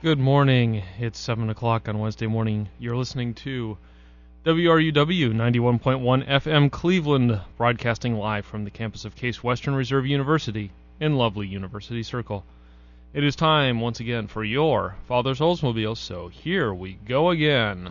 Good morning. It's 7 o'clock on Wednesday morning. You're listening to WRUW 91.1 FM Cleveland, broadcasting live from the campus of Case Western Reserve University in lovely University Circle. It is time, once again, for your Father's Oldsmobile, so here we go again.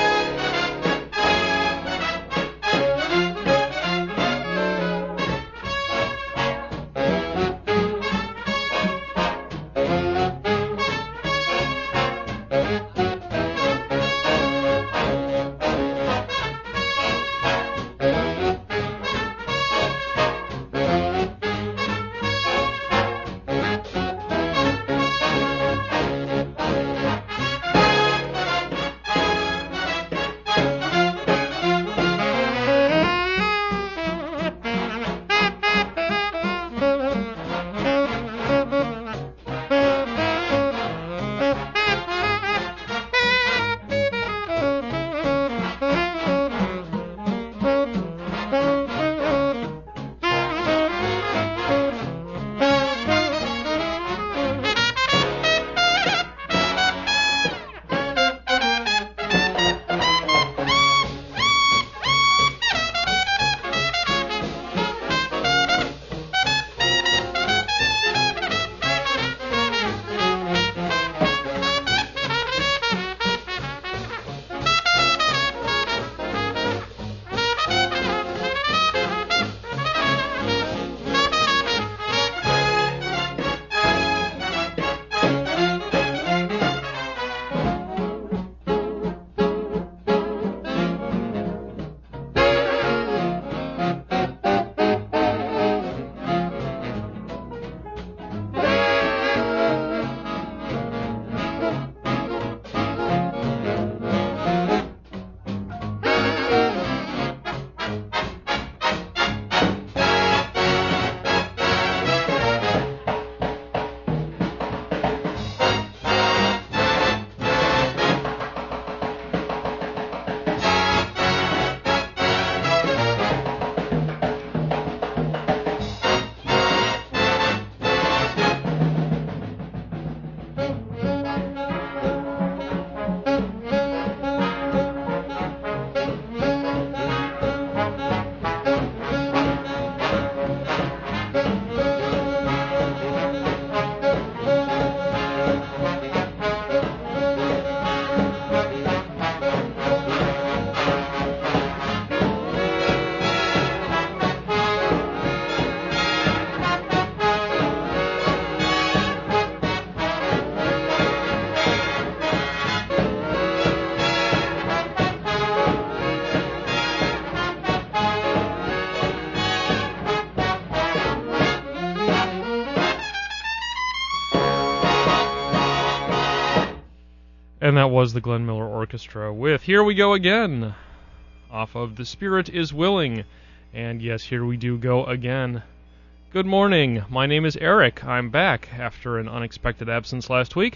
And that was the Glenn Miller Orchestra with Here We Go Again, off of The Spirit is Willing. And yes, here we do go again. Good morning, my name is Eric. I'm back after an unexpected absence last week.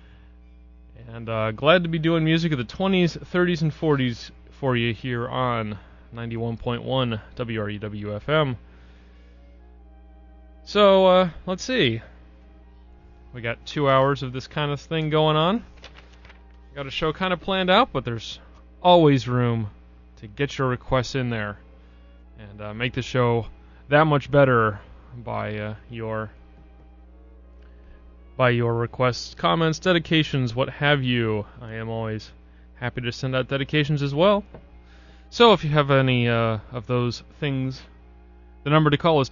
And glad to be doing music of the 20s, 30s, and 40s for you here on 91.1 WRUW-FM. So, let's see. We got 2 hours of this kind of thing going on. Got a show kind of planned out, but there's always room to get your requests in there and make the show that much better by your requests, comments, dedications, what have you. I am always happy to send out dedications as well. So if you have any of those things, the number to call is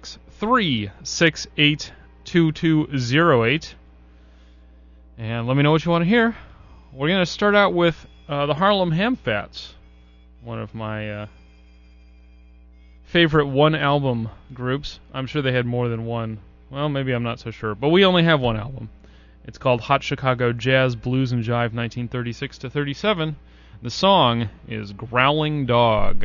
216-368-2208. And let me know what you want to hear. We're going to start out with the Harlem Hamfats, one of my favorite one-album groups. I'm sure they had more than one. Well, maybe I'm not so sure, but we only have one album. It's called Hot Chicago Jazz, Blues, and Jive 1936 to 37. The song is Growling Dog.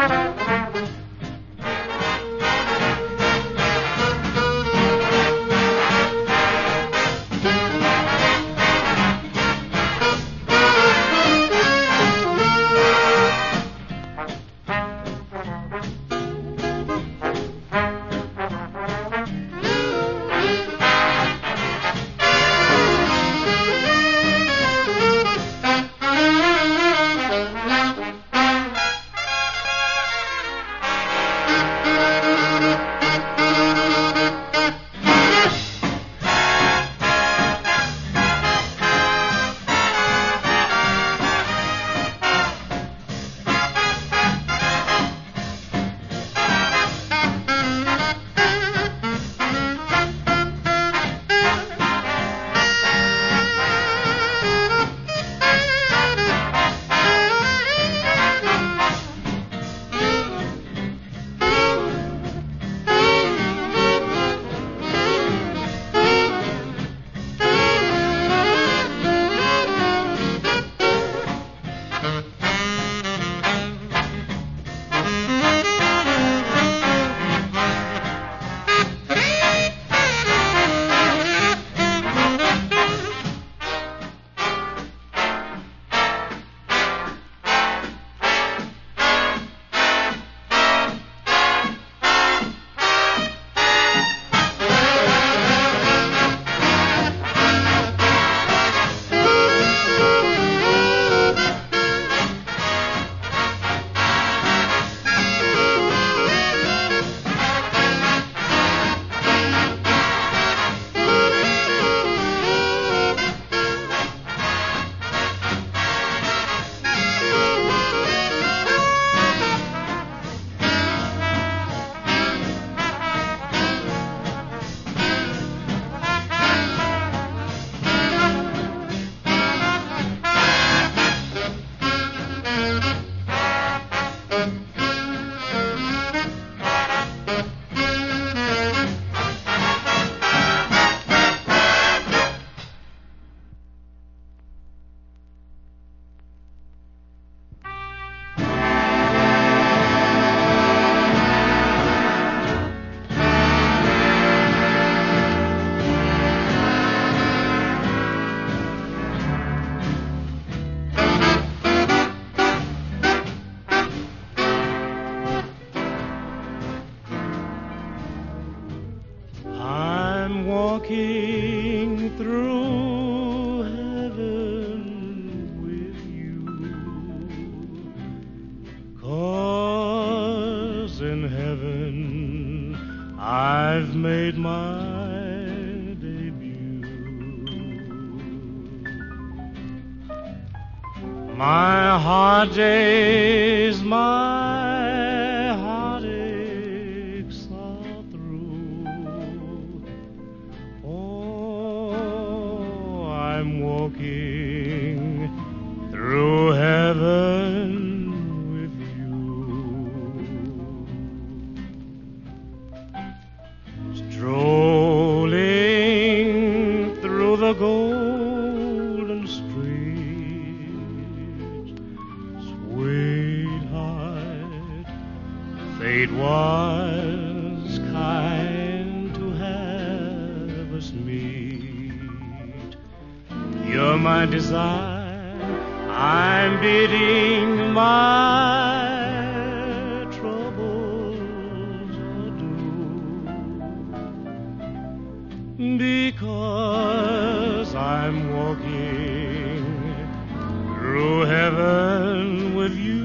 walking through heaven with you, 'cause in heaven I've made my debut. My hard days, my heartaches are through. Oh, I'm walking through heaven with you. Strolling through the golden streets, sweetheart, fate was kind to have us meet. You're my desire, I'm bidding my troubles adieu, because I'm walking through heaven with you.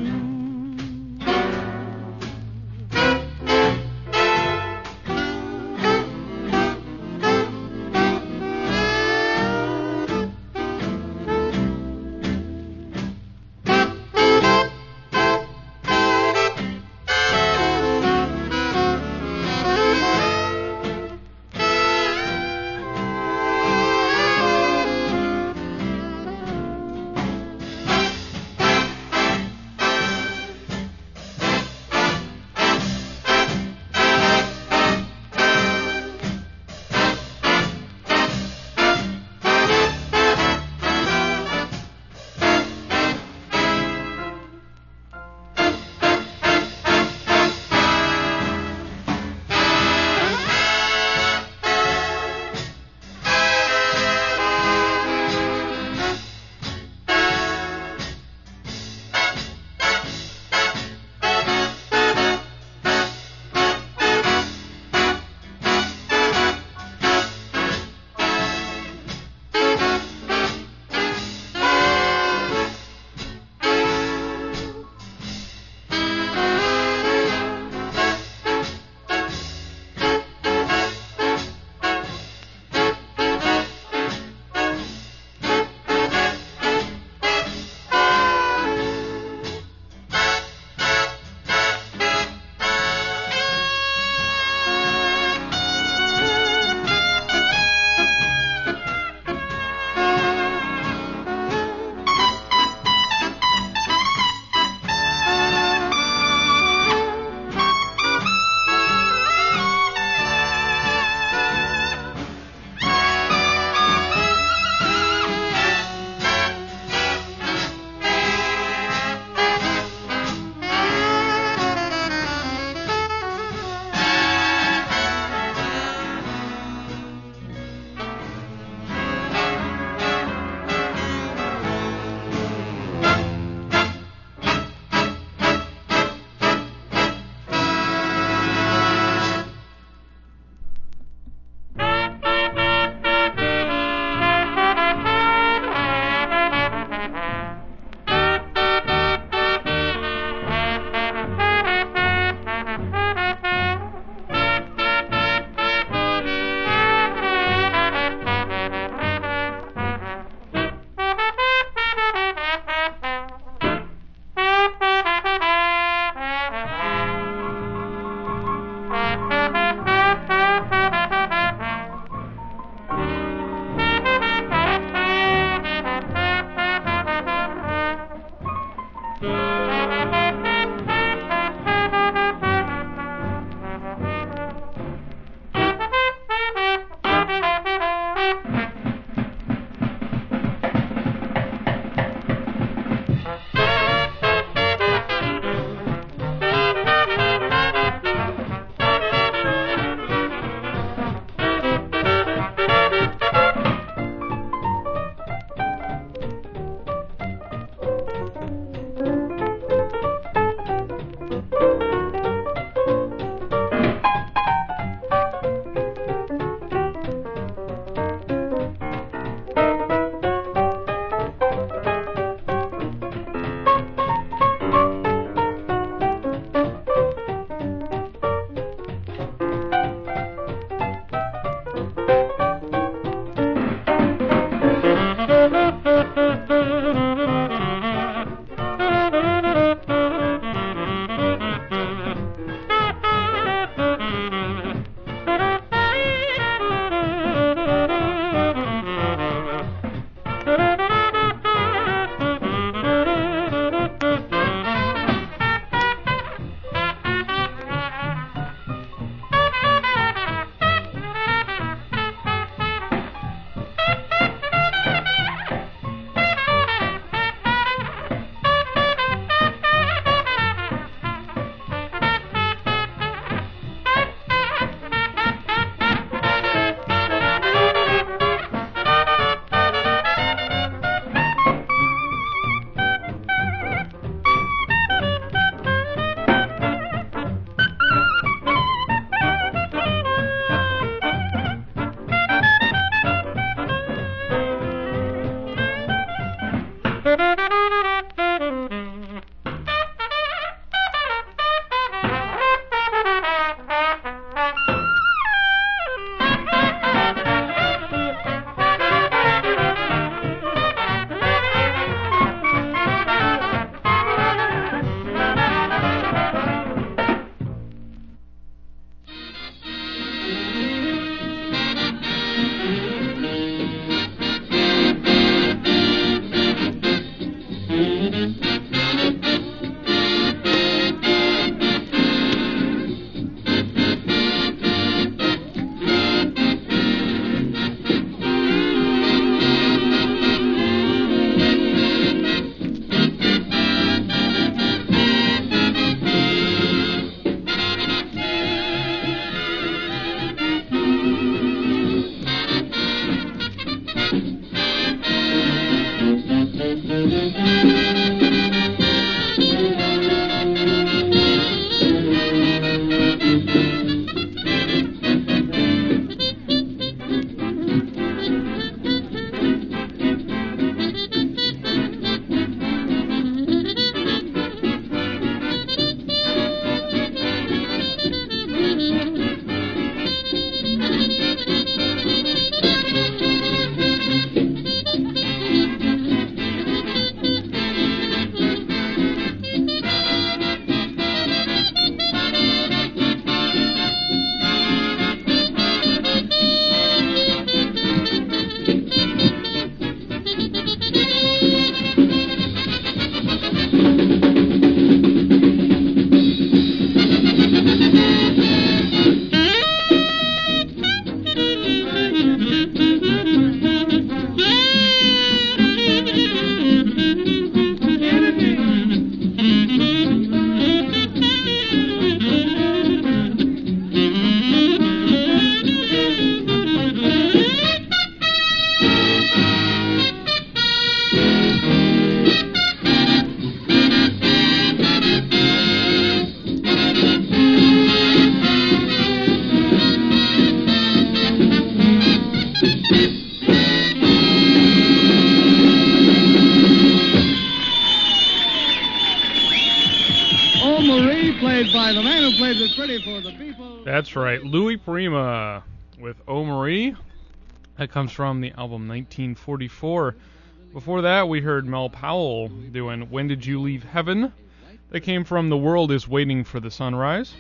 is pretty for the people. That's right, Louis Prima with Oh Marie. That comes from the album 1944. Before that, we heard Mel Powell doing When Did You Leave Heaven? That came from The World Is Waiting for the Sunrise.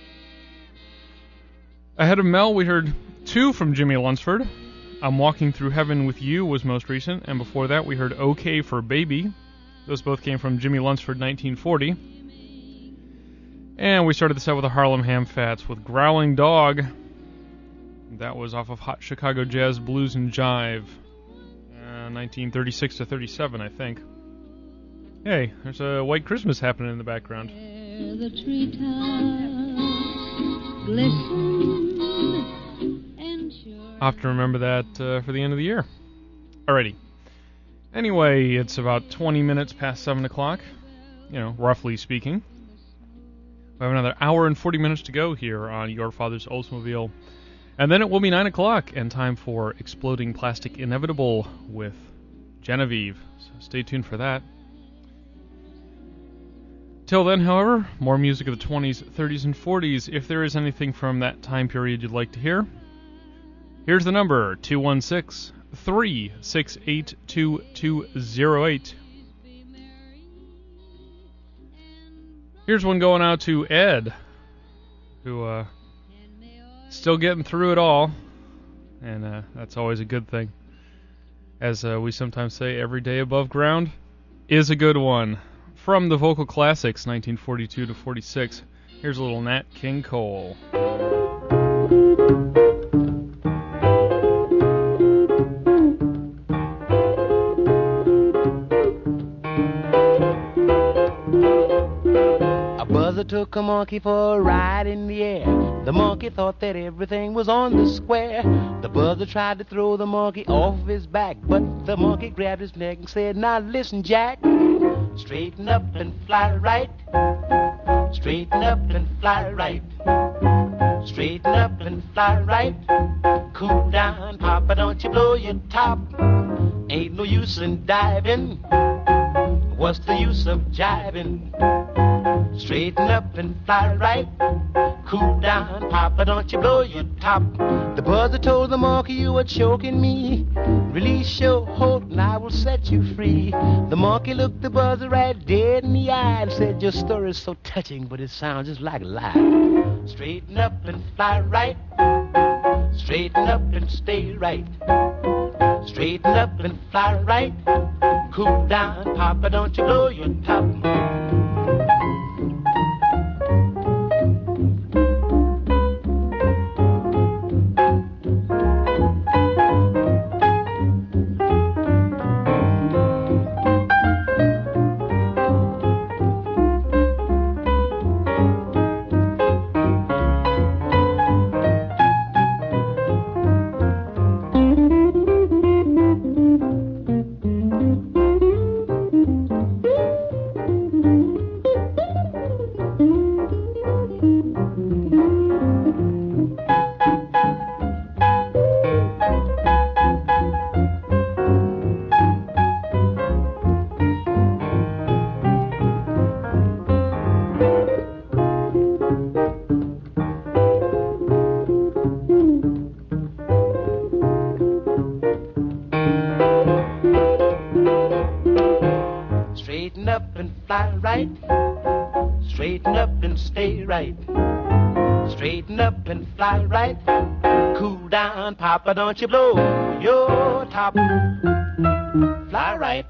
Ahead of Mel, we heard two from Jimmy Lunsford. I'm Walking Through Heaven With You was most recent, and before that we heard OK for Baby. Those both came from Jimmy Lunsford 1940. And we started the set with the Harlem Ham-Fats with Growling Dog. That was off of Hot Chicago Jazz, Blues, and Jive. 1936 to 37, I think. Hey, there's a White Christmas happening in the background. The treetops glisten and sure. I'll have to remember that for the end of the year. Alrighty. Anyway, it's about 20 minutes past 7 o'clock, roughly speaking. We have another hour and 40 minutes to go here on Your Father's Oldsmobile. And then it will be 9 o'clock and time for Exploding Plastic Inevitable with Genevieve. So stay tuned for that. Till then, however, more music of the 20s, 30s, and 40s. If there is anything from that time period you'd like to hear, here's the number, 216-368-2208. Here's one going out to Ed, who still getting through it all, and that's always a good thing. As we sometimes say, every day above ground is a good one. From the Vocal Classics, 1942 to 46, here's a little Nat King Cole. Buzzer took a monkey for a ride in the air. The monkey thought that everything was on the square. The buzzer tried to throw the monkey off his back, but the monkey grabbed his neck and said, now listen, Jack, straighten up and fly right. Straighten up and fly right. Straighten up and fly right. Cool down, Papa, don't you blow your top. Ain't no use in diving. What's the use of jiving? Straighten up and fly right. Cool down, Papa, don't you blow your top. The buzzer told the monkey, you are choking me. Release your hold and I will set you free. The monkey looked the buzzer right dead in the eye and said, your story's so touching, but it sounds just like a lie. Straighten up and fly right. Straighten up and stay right. Straighten up and fly right. Cool down, Papa, don't you blow your top. Papa, don't you blow your top. Fly right.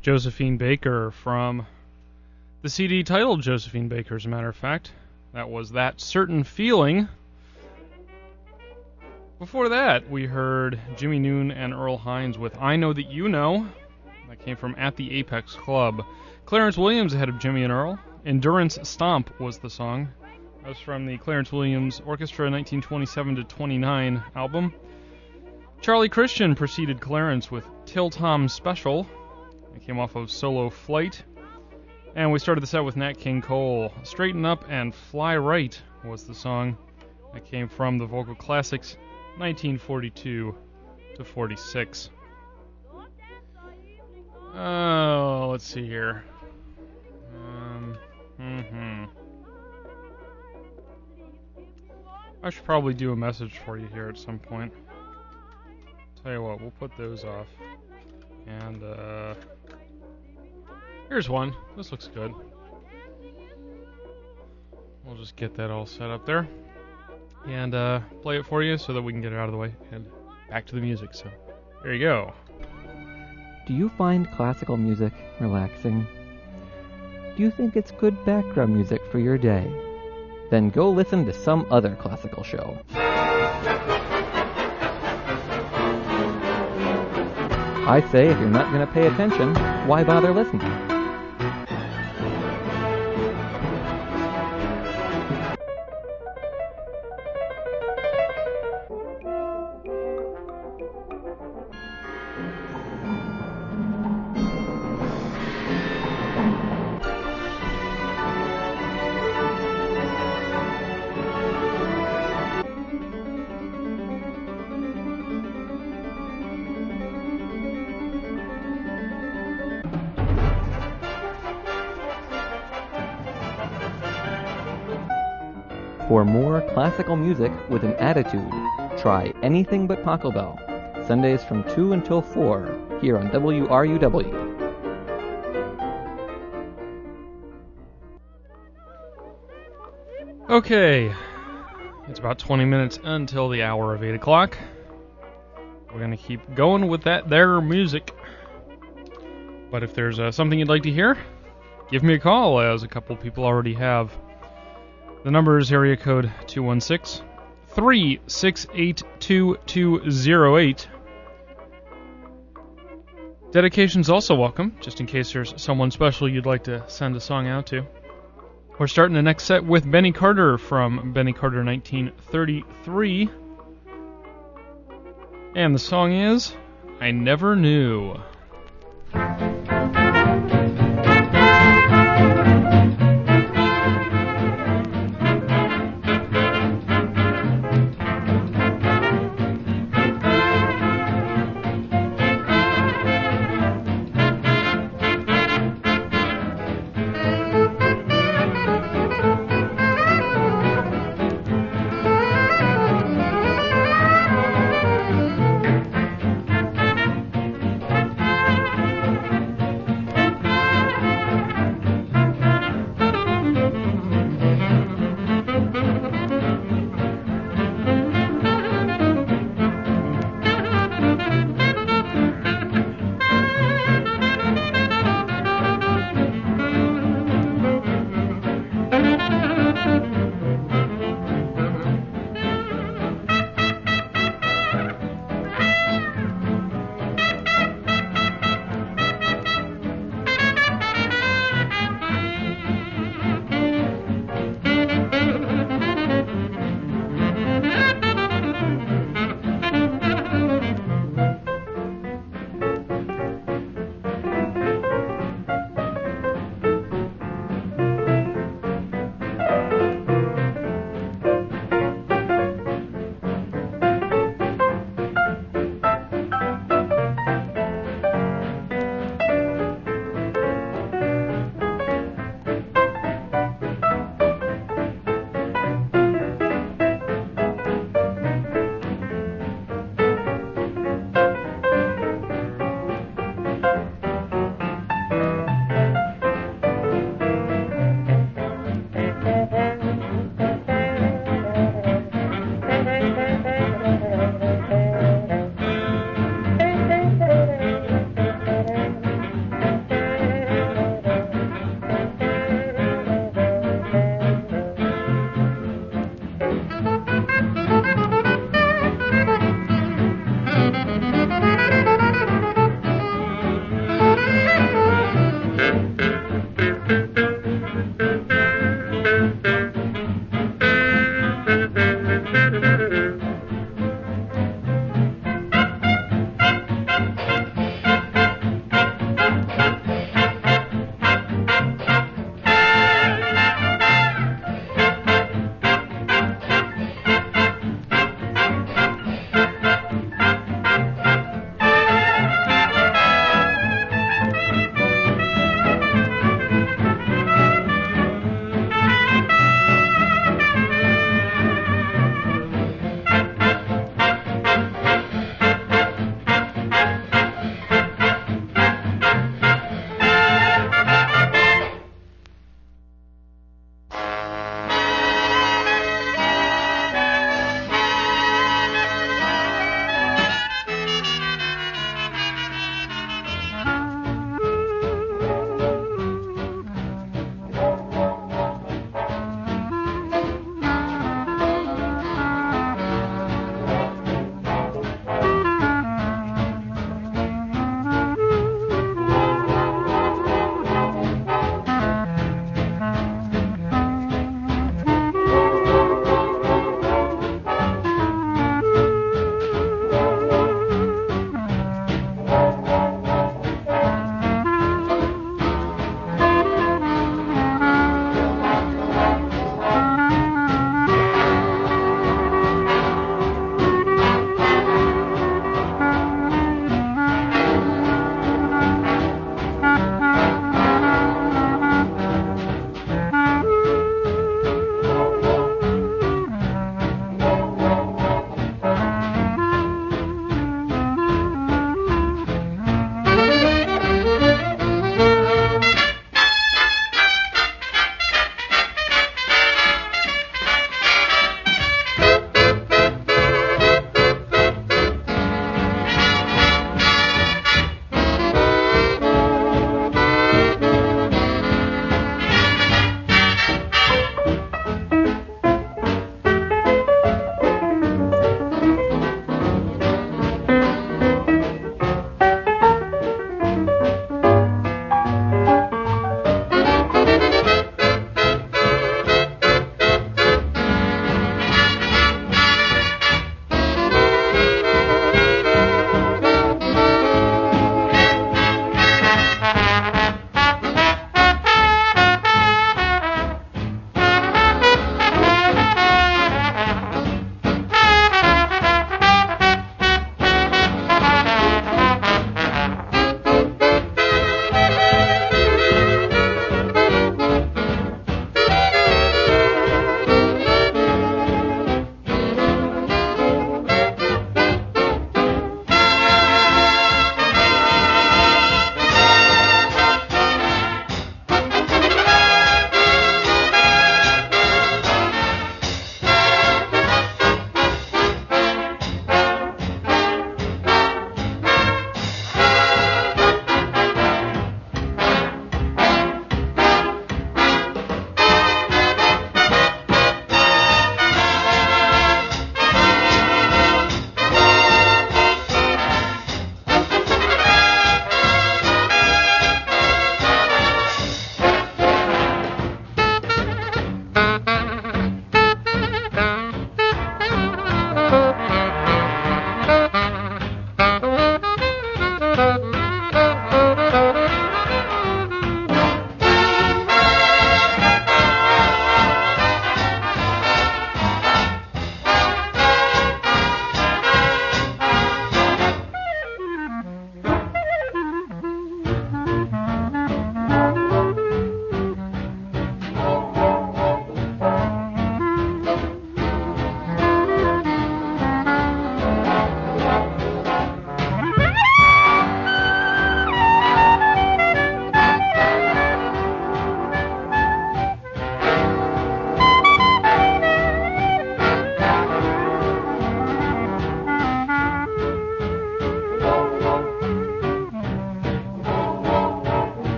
Josephine Baker from the CD titled Josephine Baker, as a matter of fact. That was That Certain Feeling. Before that, we heard Jimmy Noon and Earl Hines with I Know That You Know. That came from At the Apex Club. Clarence Williams ahead of Jimmy and Earl. Endurance Stomp was the song. That was from the Clarence Williams Orchestra 1927-29 album. Charlie Christian preceded Clarence with Till Tom Special. It came off of Solo Flight. And we started the set with Nat King Cole. Straighten Up and Fly Right was the song. That came from the Vocal Classics 1942-46. Oh, let's see here. I should probably do a message for you here at some point. Tell you what, we'll put those off. And, here's one. This looks good. We'll just get that all set up there. And, play it for you so that we can get it out of the way. And back to the music, so there you go. Do you find classical music relaxing? Do you think it's good background music for your day? Then go listen to some other classical show. I say if you're not going to pay attention, why bother listening? For more classical music with an attitude, try Anything But Pachelbel, Sundays from 2 until 4, here on WRUW. Okay, it's about 20 minutes until the hour of 8 o'clock. We're going to keep going with that there music. But if there's something you'd like to hear, give me a call, as a couple people already have. The number is area code 216-368-2208. Dedication's also welcome, just in case there's someone special you'd like to send a song out to. We're starting the next set with Benny Carter from Benny Carter 1933. And the song is I Never Knew.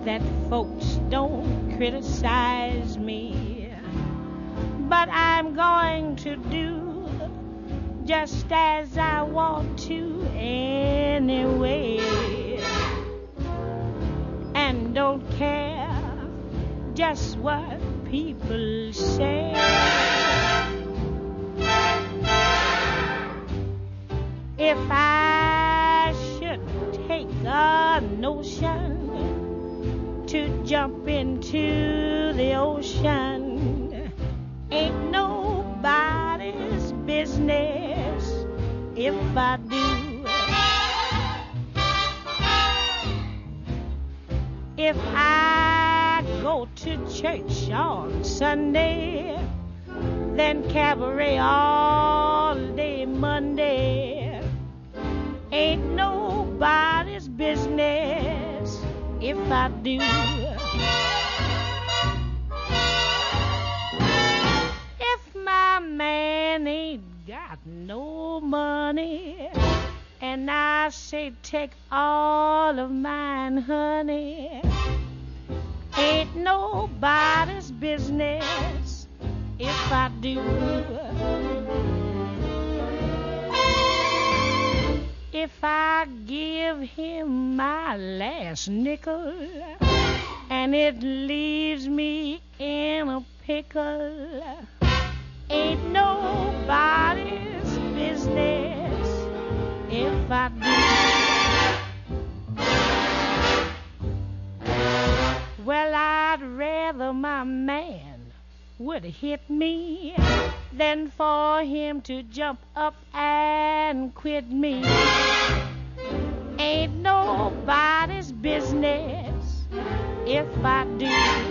that folks don't criticize me, but I'm going to do just as I want to anyway, and don't care just what people say. If I should take a notion to jump into the ocean, ain't nobody's business if I do. If I go to church on Sunday, then cabaret all day Monday, ain't nobody's business if I do. If my man ain't got no money, and I say take all of mine, honey, ain't nobody's business if I do. If I give him my last nickel and it leaves me in a pickle, ain't nobody's business if I do. Well, I'd rather my man would hit me than for him to jump up and quit me. Ain't nobody's business if I do.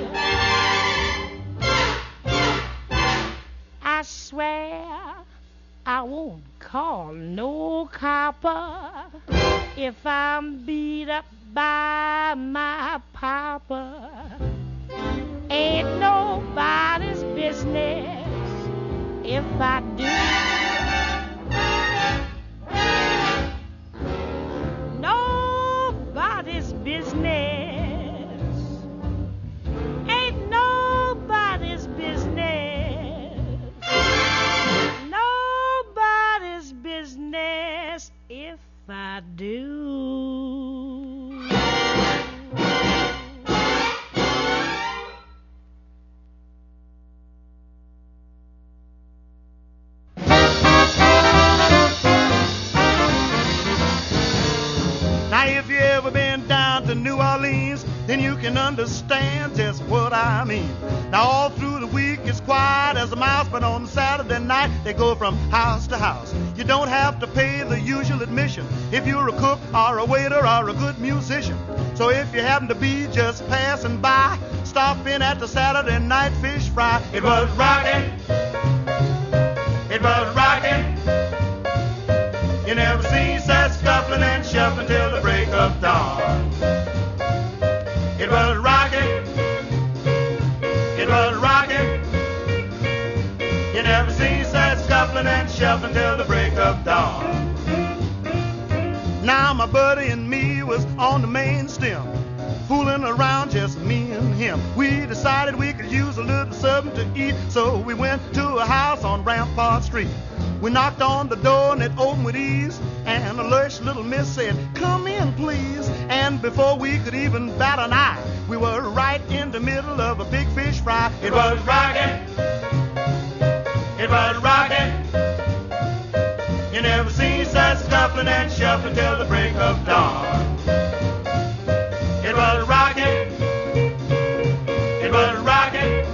I swear I won't call no copper if I'm beat up by my papa. Ain't nobody's business if I do. Nobody's business. Ain't nobody's business. Nobody's business if I do. If you ever been down to New Orleans, then you can understand just what I mean. Now all through the week it's quiet as a mouse, but on Saturday night they go from house to house. You don't have to pay the usual admission if you're a cook or a waiter or a good musician. So if you happen to be just passing by, stop in at the Saturday night fish fry. It was rockin', it was rockin'. You never seen such scuffling and shuffling till the break of dawn. It was rockin', it was rockin'. You never seen such scuffling and shuffling till the break of dawn. Now my buddy and me was on the main stem, fooling around, just me and him. We decided we could use a little something to eat, so we went to a house on Rampart Street. We knocked on the door and it opened with ease, and a lush little miss said, "Come in, please." And before we could even bat an eye, we were right in the middle of a big fish fry. It was rockin', it was rockin'. You never seen such scuffling and shuffling till the break of dawn. It was rockin', it was rockin'.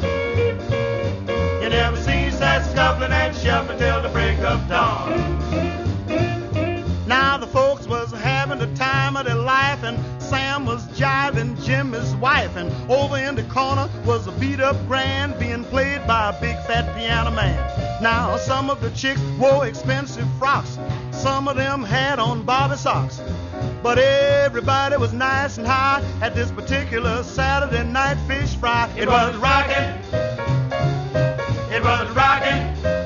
You never seen such scuffling and shuffling till the break of dawn. Now the folks was having the time of their life, and Sam was jiving Jim, his wife, and over in the corner was a beat-up grand being played by a big fat piano man. Now some of the chicks wore expensive frocks, some of them had on Bobby socks, but everybody was nice and high at this particular Saturday night fish fry. It was rockin', it was rockin'.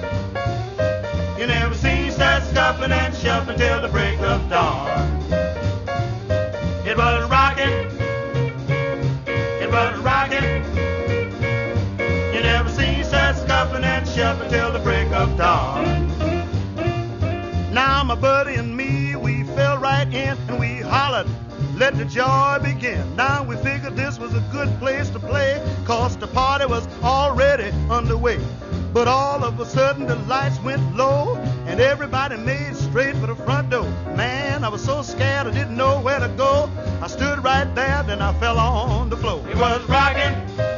You never seen such scuffling and shuffling till the break of dawn. It was rockin', shuffling till the break of dawn. Now my buddy and me, we fell right in and we hollered, let the joy begin. Now we figured this was a good place to play, 'cause the party was already underway. But all of a sudden the lights went low and everybody made straight for the front door. Man, I was so scared I didn't know where to go. I stood right there, then I fell on the floor. It was rocking.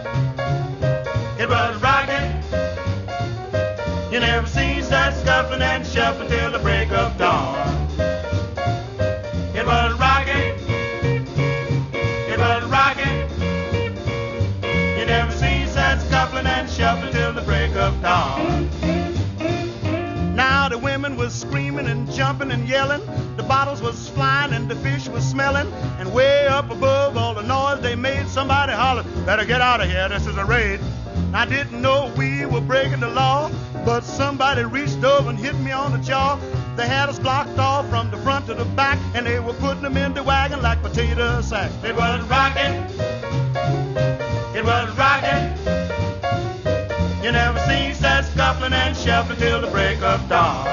It was rocking. You never seen such scuffling and shuffling till the break of dawn. It was rocking. It was rocking. You never seen such scuffling and shuffling till the break of dawn. Now the women was screaming and jumping and yelling. The bottles was flying and the fish was smelling. And way up above all the noise they made, somebody hollered, better get out of here, this is a raid. I didn't know we were breaking the law, but somebody reached over and hit me on the jaw. They had us blocked off from the front to the back, and they were putting them in the wagon like potato sacks. It was rocking. It was rocking. You never seen such scuffling and shuffling till the break of dawn.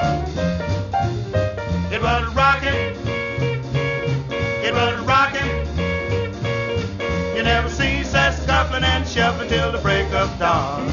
It was rocking. It was rocking. You never seen such scuffling and shuffling till the break of dawn.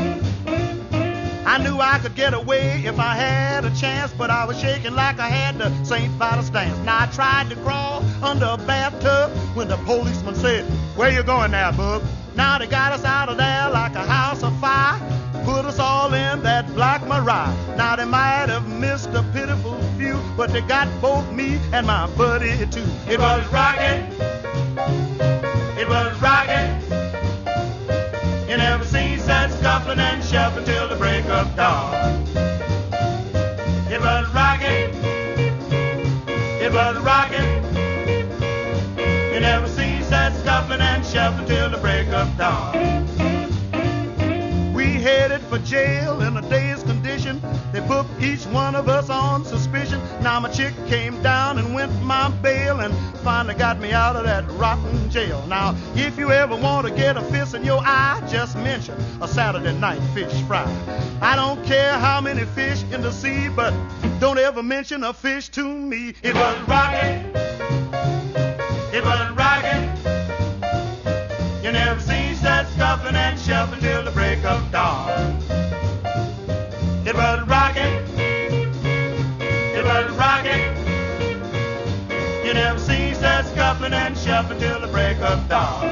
I knew I could get away if I had a chance, but I was shaking like I had the St. Vitus dance. Now I tried to crawl under a bathtub when the policeman said, where you going now, bub? Now they got us out of there like a house of fire, put us all in that black Mariah. Now they might have missed a pitiful few, but they got both me and my buddy too. It was rocking. It was rocking. You never seen such scuffling and shuffling till the break of dawn. It was rocking. It was rocking. You never seen such scuffling and shuffling till the break of dawn. We headed for jail in a day's condition. They put each one of us on suspicion. Now my chick came down and went my bail and finally got me out of that rotten jail. Now, if you ever want to get a fist in your eye, just mention a Saturday night fish fry. I don't care how many fish in the sea, but don't ever mention a fish to me. It was rocking. It was rocking. You never seen such scuffling and shuffling till the break of dawn. It was rocking. It was rocking. You never seen such scuffling and shuffling till the break of dawn.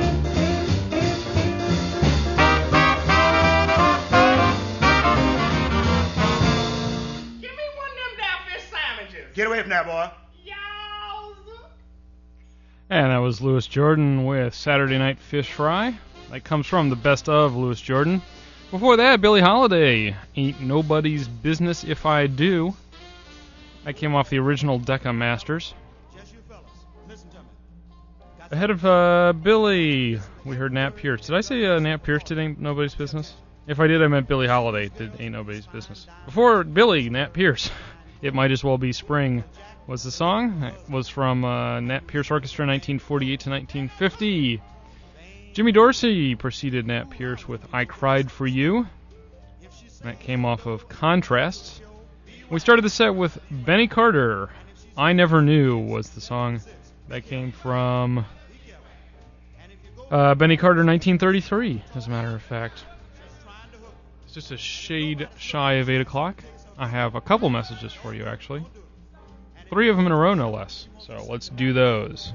Give me one of them down fish sandwiches. Get away from that, boy. And that was Louis Jordan with Saturday Night Fish Fry. That comes from the best of Louis Jordan. Before that, Billie Holiday, Ain't Nobody's Business If I Do. That came off the original Decca Masters. Ahead of Billie, we heard Nat Pierce. Did I say Nat Pierce did Ain't Nobody's Business? If I did, I meant Billie Holiday did Ain't Nobody's Business. Before Billie, Nat Pierce, It Might As Well Be Spring was the song. It was from Nat Pierce Orchestra 1948 to 1950. Jimmy Dorsey preceded Nat Pierce with I Cried For You. That came off of Contrasts. We started the set with Benny Carter. I Never Knew was the song. That came from Benny Carter 1933, as a matter of fact. It's just a shade shy of 8 o'clock. I have a couple messages for you, actually. 3 of them in a row, no less. So let's do those.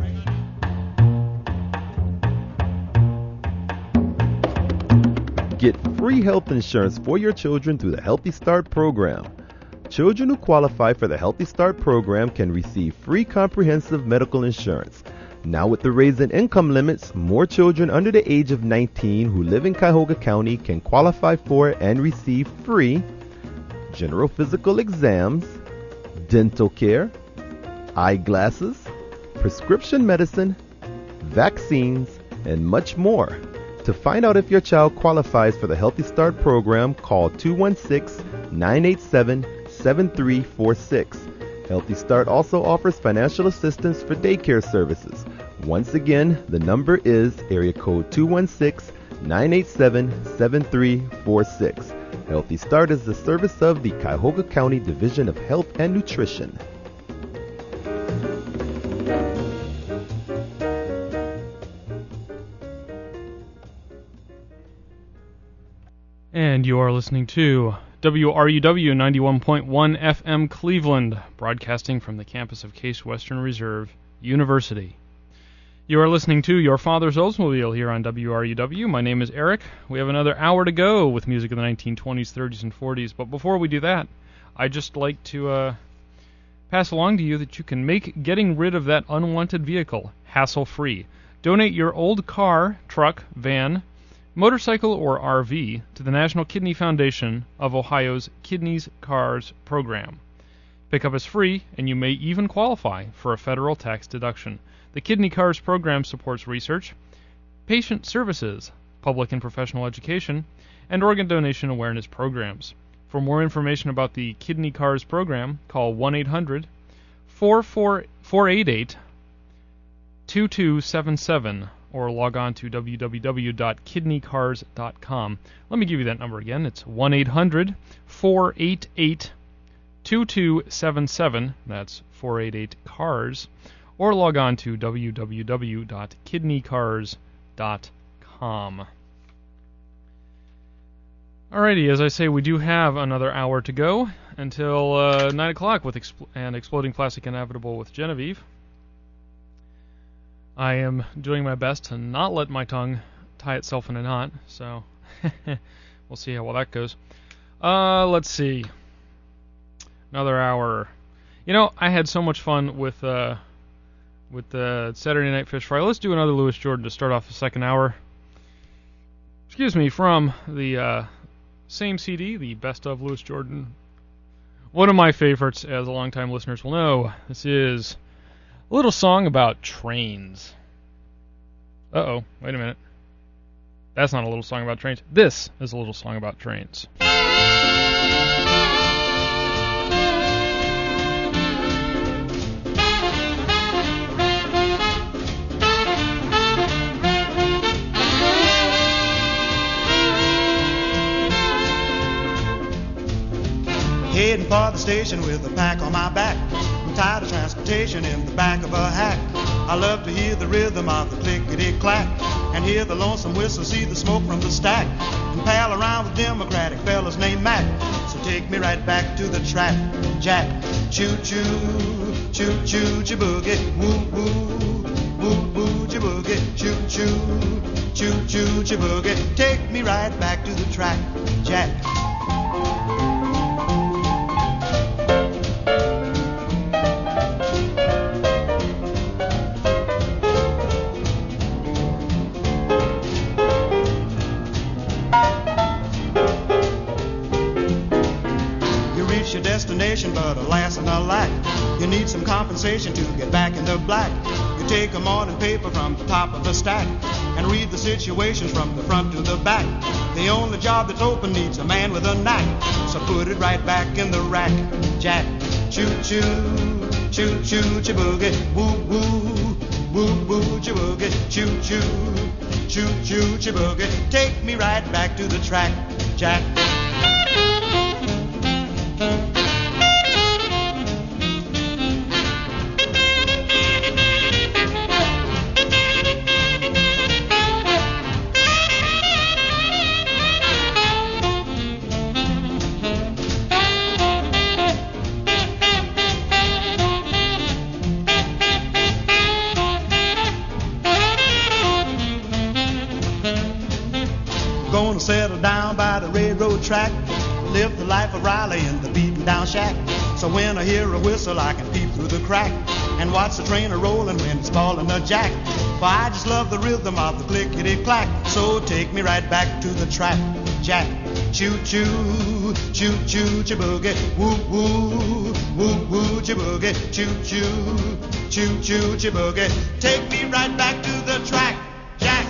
Get free health insurance for your children through the Healthy Start program. Children who qualify for the Healthy Start program can receive free comprehensive medical insurance. Now with the raise in income limits, more children under the age of 19 who live in Cuyahoga County can qualify for and receive free general physical exams, dental care, eyeglasses, prescription medicine, vaccines, and much more. To find out if your child qualifies for the Healthy Start program, call 216-987-7346. Healthy Start also offers financial assistance for daycare services. Once again, the number is area code 216-987-7346. Healthy Start is the service of the Cuyahoga County Division of Health and Nutrition. And you are listening to WRUW 91.1 FM Cleveland, broadcasting from the campus of Case Western Reserve University. You are listening to Your Father's Oldsmobile here on WRUW. My name is Eric. We have another hour to go with music of the 1920s, 30s, and 40s. But before we do that, I'd just like to pass along to you that you can make getting rid of that unwanted vehicle hassle-free. Donate your old car, truck, van, motorcycle, or RV to the National Kidney Foundation of Ohio's Kidneys Cars program. Pickup is free, and you may even qualify for a federal tax deduction. The Kidney Cars program supports research, patient services, public and professional education, and organ donation awareness programs. For more information about the Kidney Cars program, call 1-800-488-2277 or log on to www.kidneycars.com. Let me give you that number again. It's 1-800-488-2277. That's 488-CARS. Or log on to www.kidneycars.com. Alrighty, as I say, we do have another hour to go until 9 o'clock with Exploding Plastic Inevitable with Genevieve. I am doing my best to not let my tongue tie itself in a knot, so we'll see how well that goes. Let's see. Another hour. You know, I had so much fun with the Saturday Night Fish Fry. Let's do another Louis Jordan to start off the second hour. Excuse me, from the same CD, the Best of Louis Jordan. One of my favorites, as longtime listeners will know. This is a little song about trains. Uh-oh, wait a minute. That's not a little song about trains. This is a little song about trains. Heading for the station with a pack on my back. I'm tired of transportation in the back of a hack. I love to hear the rhythm of the clickety-clack and hear the lonesome whistle, see the smoke from the stack, and pal around with Democratic fellas named Mac. So take me right back to the track, Jack. Choo-choo, choo-choo, choo-boogie, woo-woo, woo-woo, choo-boogie, choo-choo, choo-choo, choo-boogie. Take me right back to the track, Jack. Your destination, but alas and alack, you need some compensation to get back in the black. You take a morning paper from the top of the stack and read the situations from the front to the back. The only job that's open needs a man with a knack, so put it right back in the rack, Jack. Choo-choo, choo-choo, choo-boogie, woo-woo, woo-woo, choo-boogie, choo-choo, choo-choo, choo-boogie. Take me right back to the track, Jack. Gonna settle down by the railroad track, live the life of Riley in the beaten down shack. So when I hear a whistle I can peep through the crack and watch the train a-rolling when it's falling a jack. For I just love the rhythm of the clickety-clack. So take me right back to the track, Jack. Choo-choo, choo-choo, choo-boogie, woo-woo, woo-woo, choo-boogie, choo-choo, choo-choo, choo-boogie. Take me right back to the track, Jack.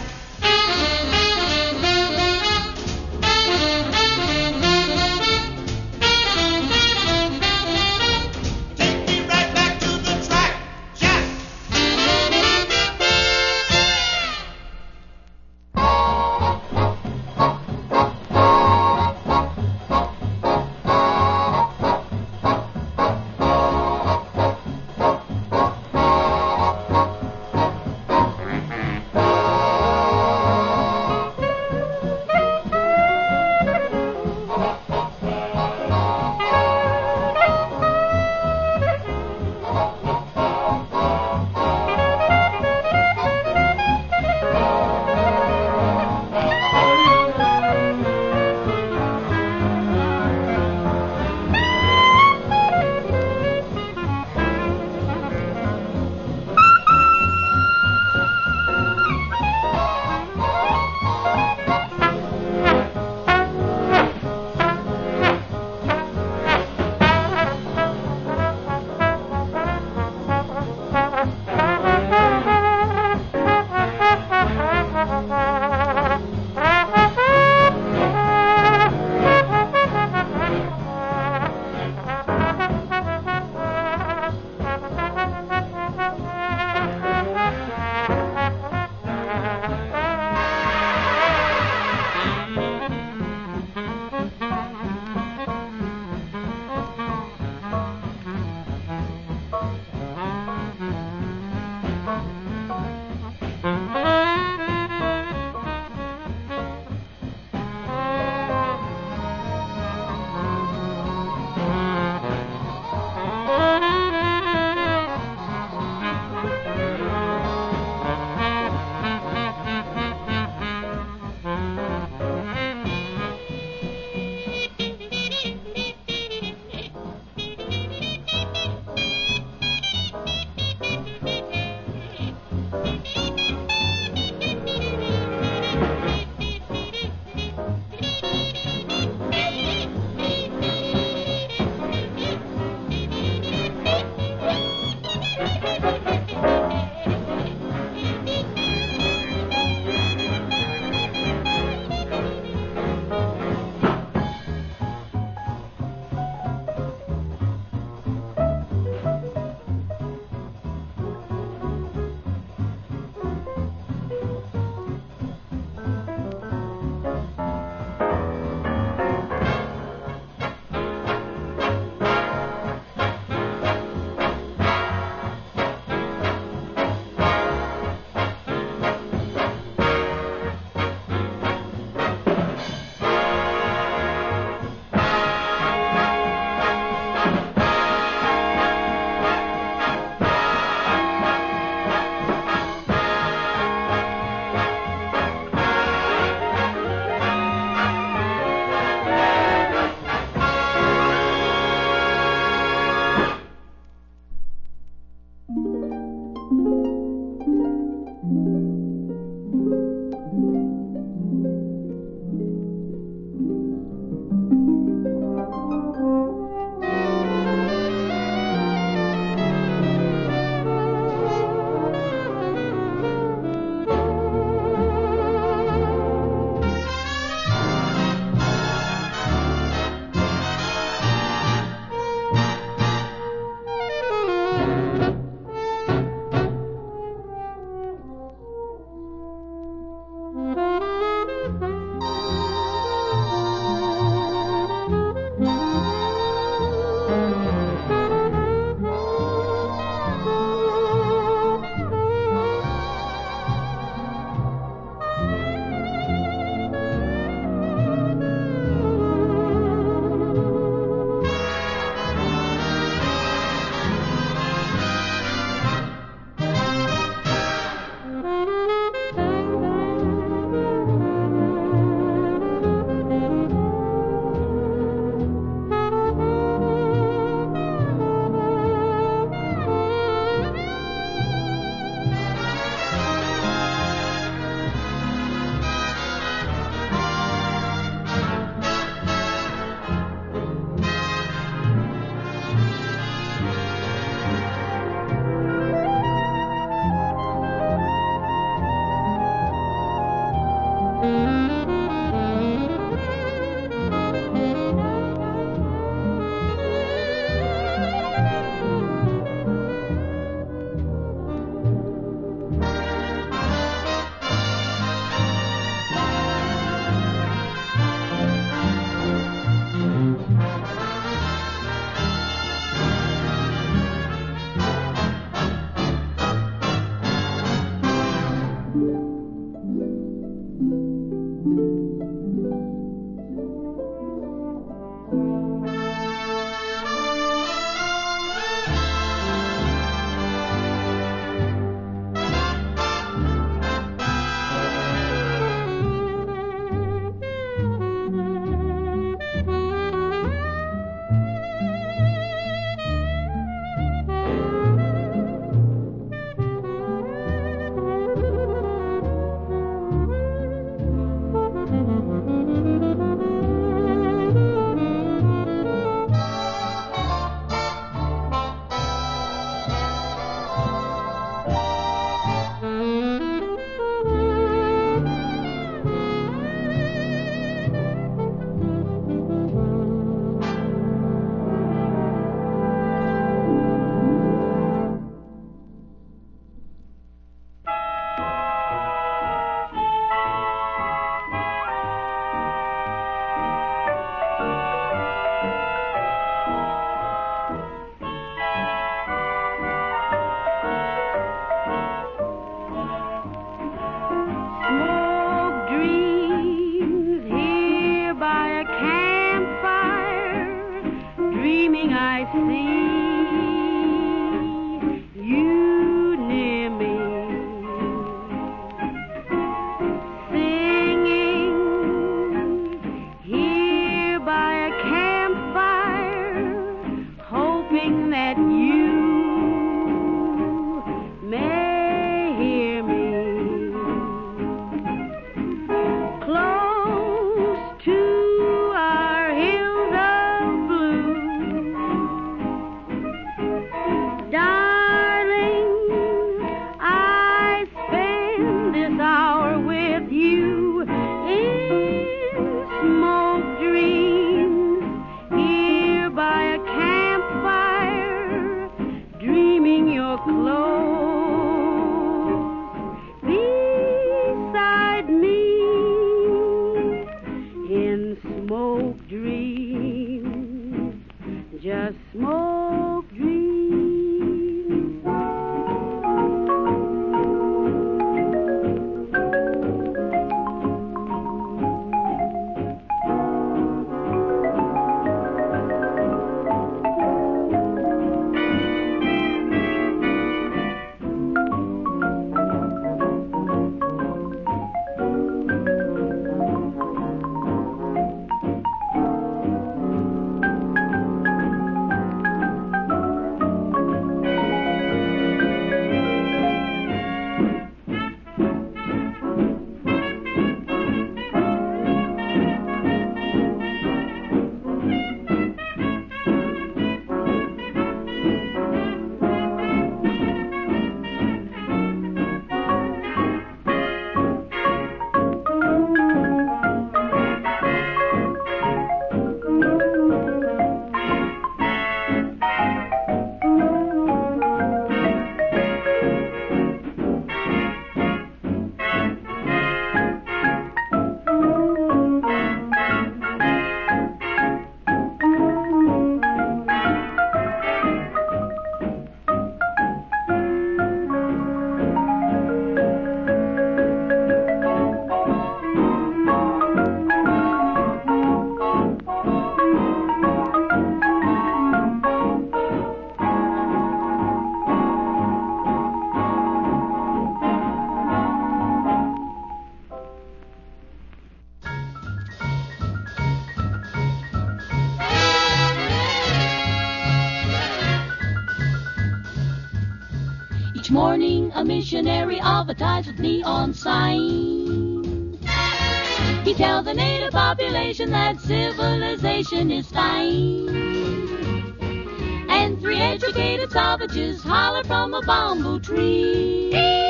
morning a missionary advertised with neon signs. He tells the native population that civilization is fine. And 3 educated savages holler from a bamboo tree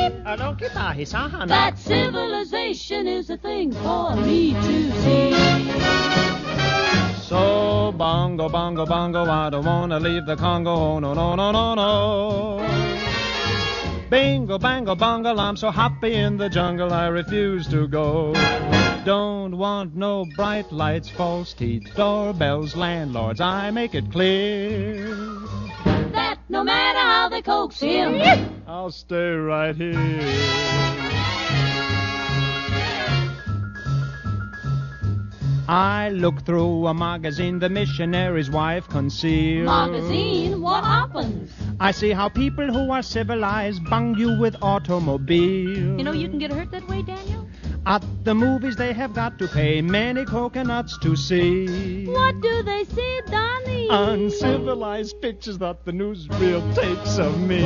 that civilization is a thing for me to see. So bongo, bongo, bongo, I don't wanna leave the Congo, oh, no, no, no, no, no. Bingo, bango, bongo, I'm so happy in the jungle, I refuse to go. Don't want no bright lights, false teeth, doorbells, landlords, I make it clear that no matter how they coax him, I'll stay right here. I look through a magazine the missionary's wife concealed. Magazine? What happens? I see how people who are civilized bung you with automobiles. You know you can get hurt that way, Daniel? At the movies they have got to pay many coconuts to see. What do they see, Donnie? Uncivilized pictures that the newsreel takes of me.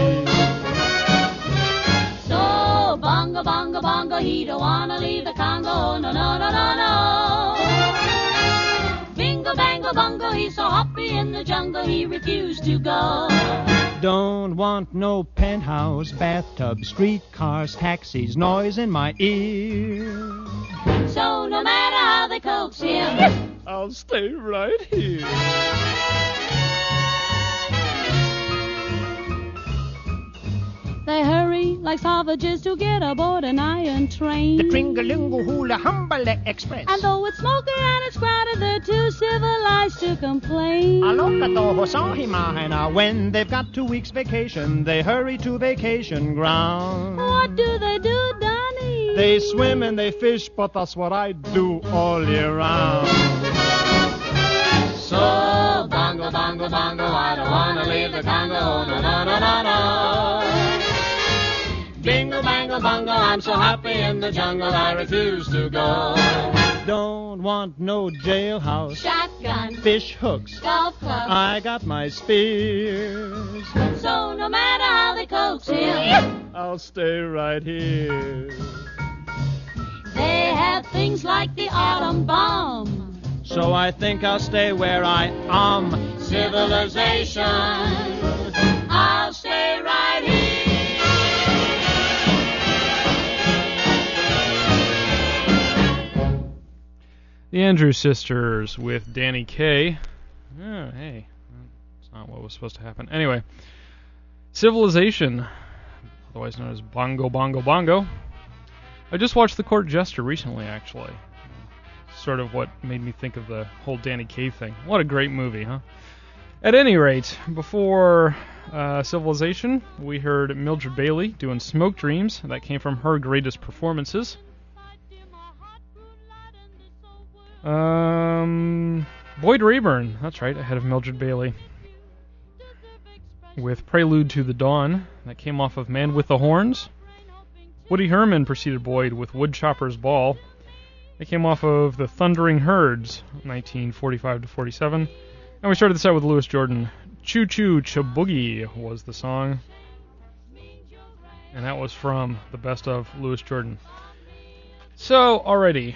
So, bongo, bongo, bongo, he don't wanna leave the Congo, no, no, no, no, no. Bingo, bango, bongo, he's so happy in the jungle, he refused to go. Don't want no penthouse, bathtub, streetcars, taxis, noise in my ear. So no matter how they coax him, I'll stay right here. They hurry like savages to get aboard an iron train. The Tringalingo Hula Humbale Express. And though it's smoky and it's crowded, they're too civilized to complain. When they've got 2 weeks vacation, they hurry to vacation ground. What do they do, Donnie? They swim and they fish, but that's what I do all year round. So, bongo, bongo, bongo, I don't wanna leave the Congo, no, no, no, no, no. Bingo, bango, bongo, I'm so happy in the jungle, I refuse to go. Don't want no jailhouse, Shotgun, fish hooks, golf club, I got my spears. So no matter how they coax him, I'll stay right here. They have things like the atom bomb. So I think I'll stay where I am. Civilization, I'll stay right here. The Andrews Sisters with Danny Kaye. Oh, hey. That's not what was supposed to happen. Anyway. Civilization. Otherwise known as Bongo Bongo Bongo. I just watched The Court Jester recently, actually. Sort of what made me think of the whole Danny Kaye thing. What a great movie, huh? At any rate, before Civilization, we heard Mildred Bailey doing Smoke Dreams. That came from her greatest performances. Boyd Rayburn, that's right, ahead of Mildred Bailey, with Prelude to the Dawn. That came off of Man with the Horns. Woody Herman preceded Boyd with Woodchopper's Ball. They came off of The Thundering Herds, 1945 to 47. And we started this out with Louis Jordan. Choo Choo Chaboogie was the song. And that was from the best of Louis Jordan. So, already,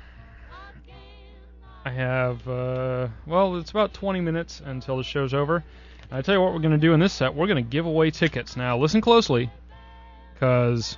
I have, it's about 20 minutes until the show's over. And I tell you what we're going to do in this set. We're going to give away tickets. Now, listen closely, because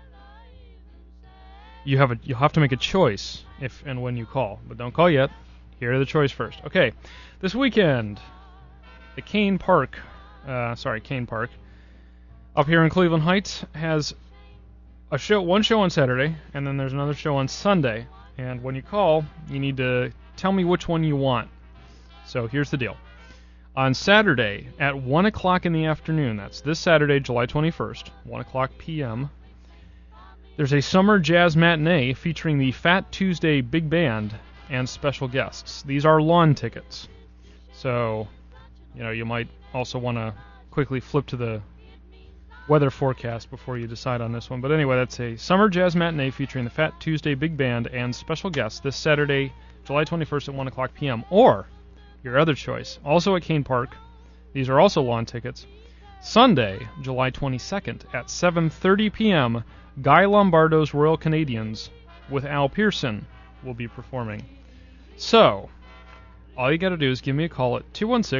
you'll have to make a choice if and when you call. But don't call yet. Hear the choice first. Okay, this weekend, the Kane Park, up here in Cleveland Heights, has one show on Saturday, and then there's another show on Sunday. And when you call, you need to tell me which one you want. So here's the deal. On Saturday at 1 o'clock in the afternoon, that's this Saturday, July 21st, 1 o'clock p.m., there's a summer jazz matinee featuring the Fat Tuesday Big Band and special guests. These are lawn tickets. So, you might also want to quickly flip to the weather forecast before you decide on this one. But anyway, that's a summer jazz matinee featuring the Fat Tuesday Big Band and special guests this Saturday, July 21st at 1 o'clock p.m. Or, your other choice, also at Kane Park, these are also lawn tickets, Sunday, July 22nd at 7:30 p.m., Guy Lombardo's Royal Canadians with Al Pearson will be performing. So, all you got to do is give me a call at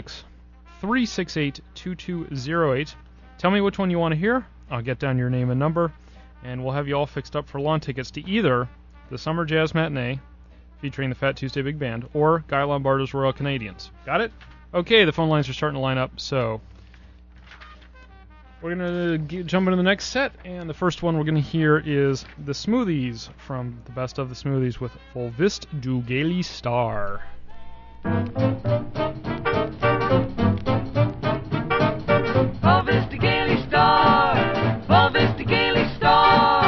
216-368-2208. Tell me which one you want to hear. I'll get down your name and number, and we'll have you all fixed up for lawn tickets to either the Summer Jazz Matinee, featuring the Fat Tuesday Big Band, or Guy Lombardo's Royal Canadians. Got it? Okay, the phone lines are starting to line up, so we're going to jump into the next set, and the first one we're going to hear is The Smoothies from the Best of the Smoothies with Vol Vist du Gaily Star. Vol Vist du Gaily Star, Vol Vist du Gaily Star.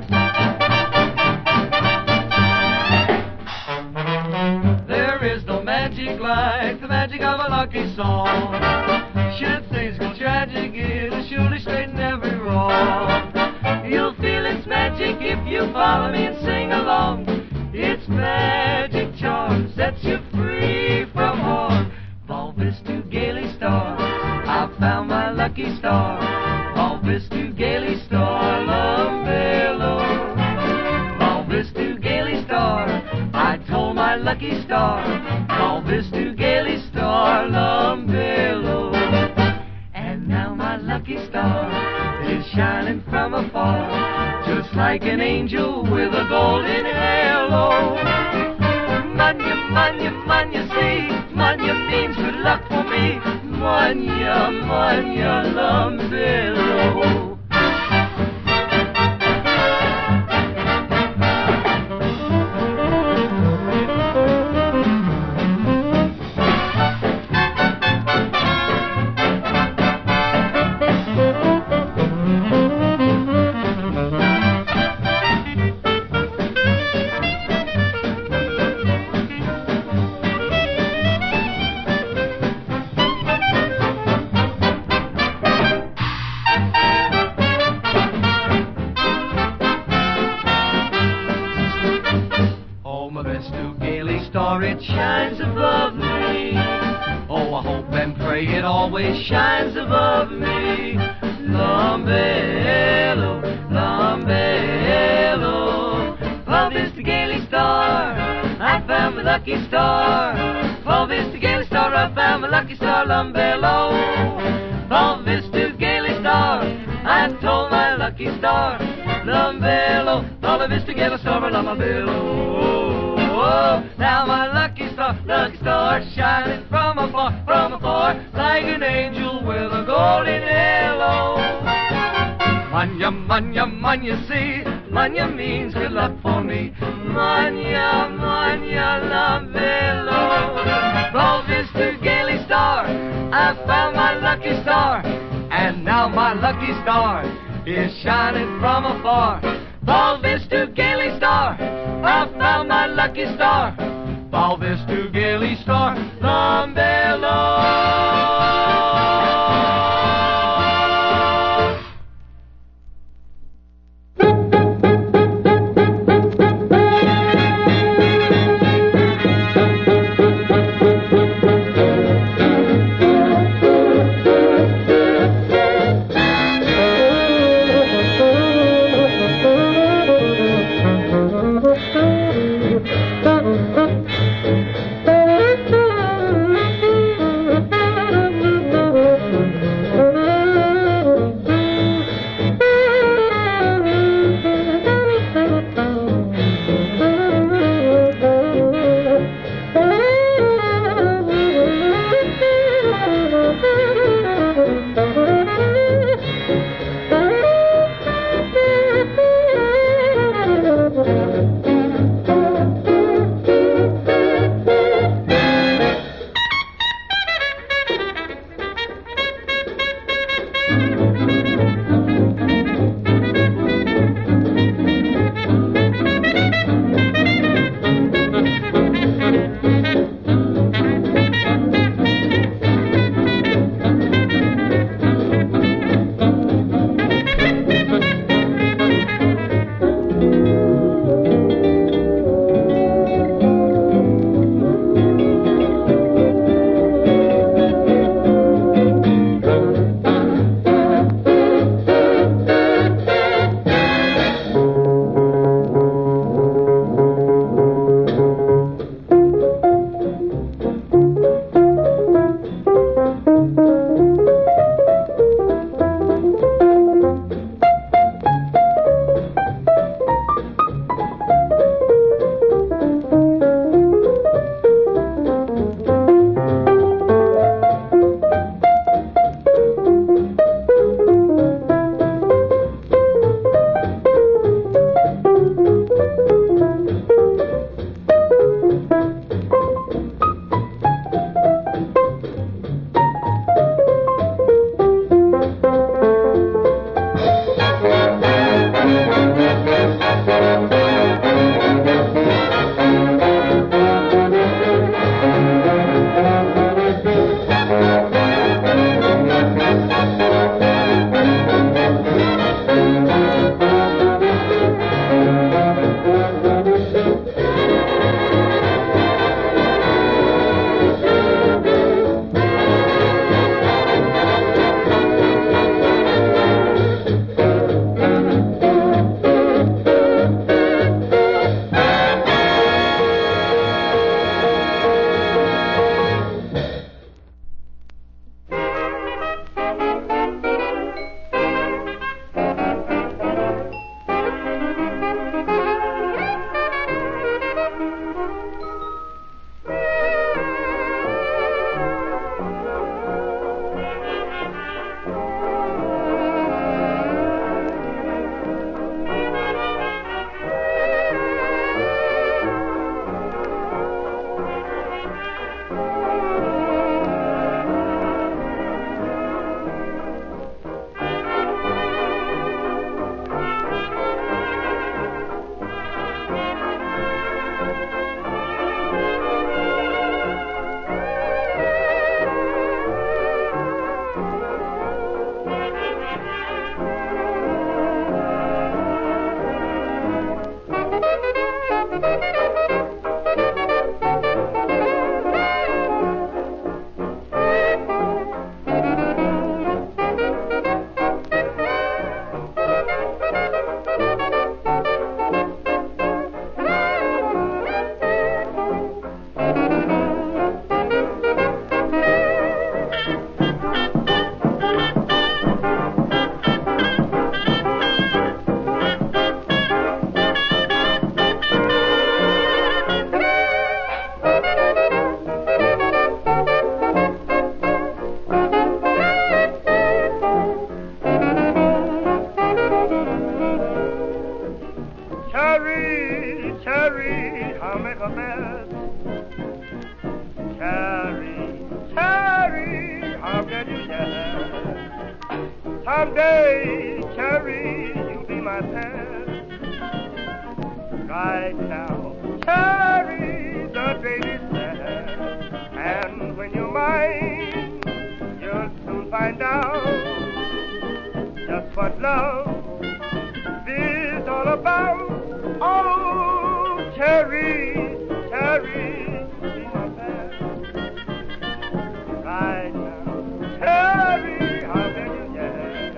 There is no magic like the magic of a lucky song. Should things go tragic, it'll surely straighten every wrong. You'll feel its magic if you follow me and sing along. Its magic charm sets you free from harm. Vol Vist du Gaily Star, I found my lucky star. Vol Vist du Gaily Star, Lumbello. Vol Vist du Gaily Star, I told my lucky star. Vol Vist du Gaily Star, Lumbello. And now my lucky star is shining from afar, just like an angel with a golden halo. Manya, manya, manya, see, manya means good luck for me. Manya, manya, Lumbello. It shines above me. Oh, I hope and pray it always shines above me. Lumbello, Lumbello. Vol Vist du Gaily Star, I found my lucky star. Vol Vist du Gaily Star, I found my lucky star. Lumbello, Vol Vist du Gaily Star, I told my lucky star. Lumbello, Vol Vist du Gaily Star, Lumbello. Now my lucky star, shining from afar, like an angel with a golden halo. Manya, manya, manya, see, manya means good luck for me. Manya, manya, Lumbello. Vol Vist du Gaily Star, I found my lucky star, and now my lucky star is shining from afar. Vol Vist du Gaily Star, I found my lucky star. Vol Vist du Gaily Star, Lumbello. Cherry, cherry, I'll make a bet. Cherry, cherry, I'll get you yet. Someday, cherry, you'll be my pet. Right now, cherry, the baby's sad. And when you're mine, you'll soon find out just what love is all about. Oh, cherry, cherry, be my pet. Right now, cherry, I'll get you yet.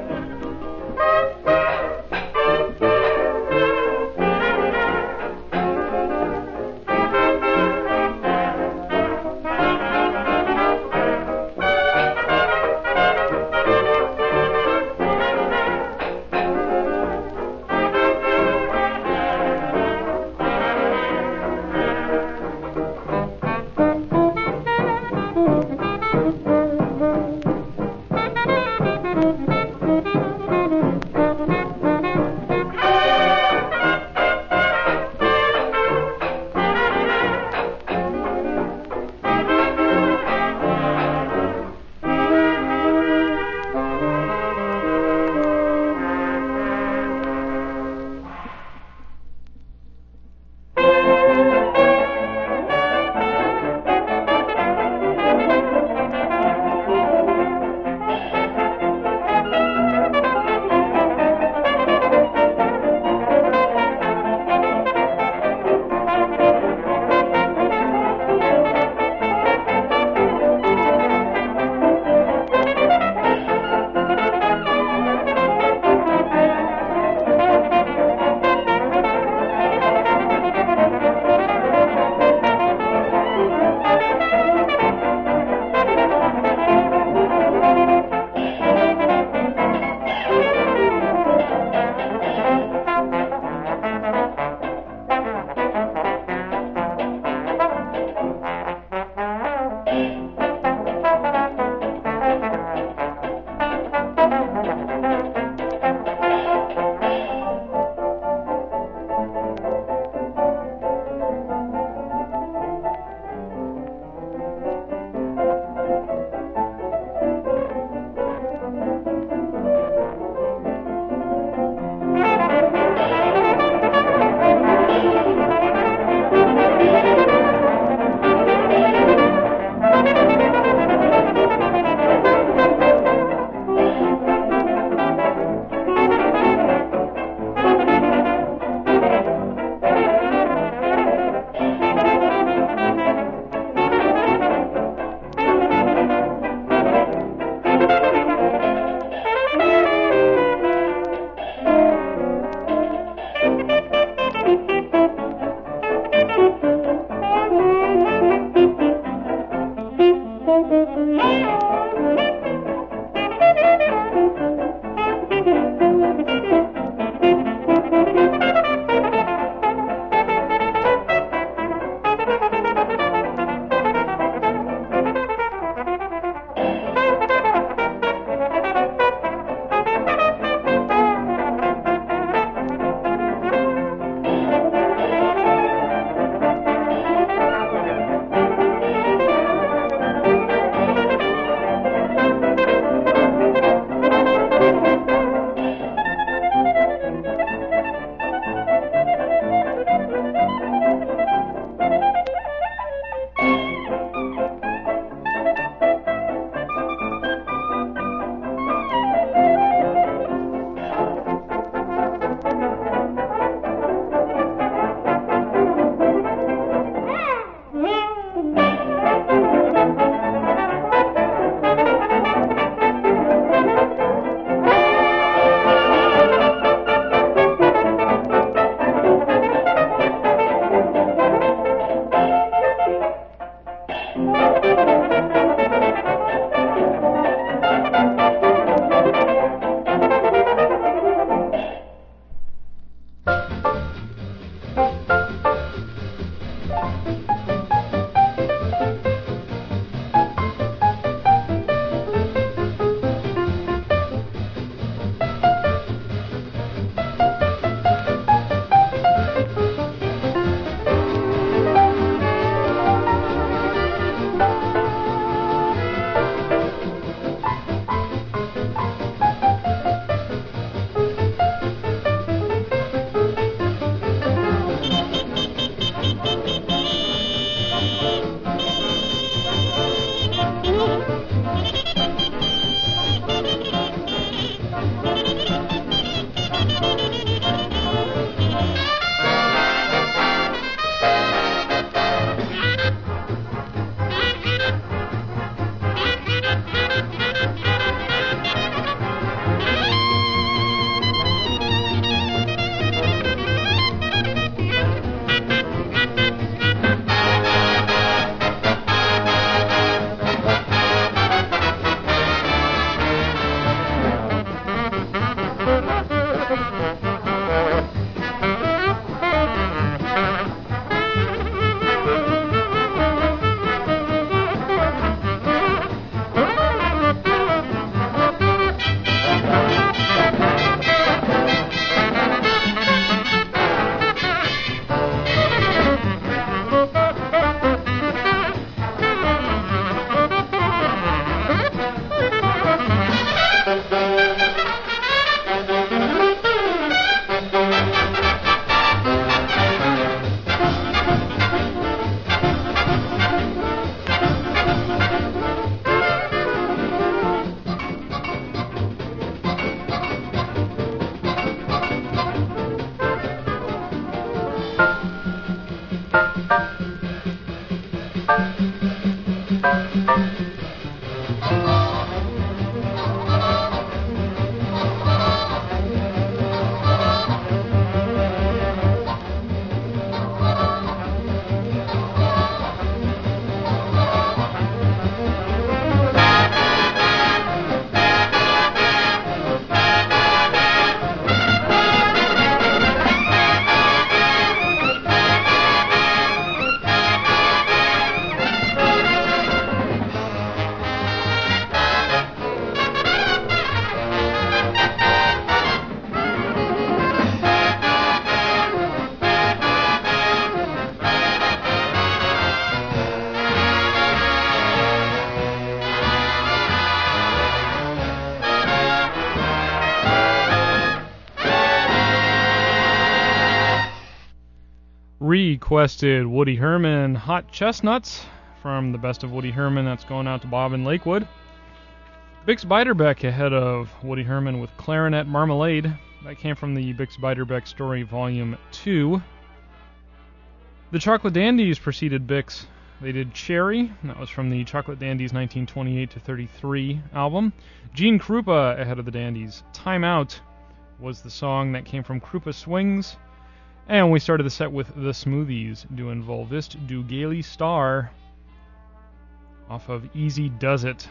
requested Woody Herman, Hot Chestnuts, from the Best of Woody Herman. That's going out to Bob in Lakewood. Bix Beiderbecke ahead of Woody Herman with Clarinet Marmalade. That came from the Bix Beiderbecke Story Volume 2. The Chocolate Dandies preceded Bix. They did Cherry. That was from the Chocolate Dandies 1928-33 album. Gene Krupa ahead of the Dandies. Time Out was the song that came from Krupa Swings. And we started the set with the Smoothies doing Volvist Du Gaily Star off of Easy Does It.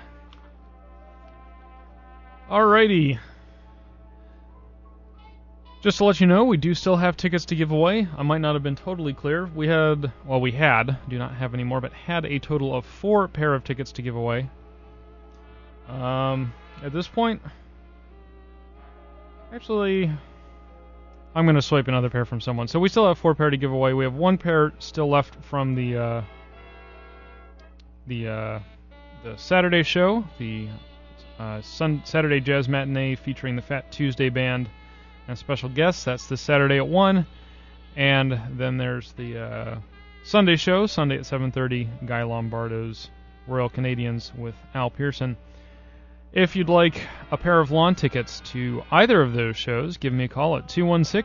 Alrighty. Just to let you know, we do still have tickets to give away. I might not have been totally clear. We had, do not have any more, but had a total of 4 pair of tickets to give away. At this point, actually, I'm going to swipe another pair from someone. So we still have 4 pair to give away. We have 1 pair still left from the Saturday show, the Saturday Jazz Matinee featuring the Fat Tuesday Band and special guests. That's this Saturday at 1. And then there's the Sunday show, Sunday at 7:30, Guy Lombardo's Royal Canadians with Al Pearson. If you'd like a pair of lawn tickets to either of those shows, give me a call at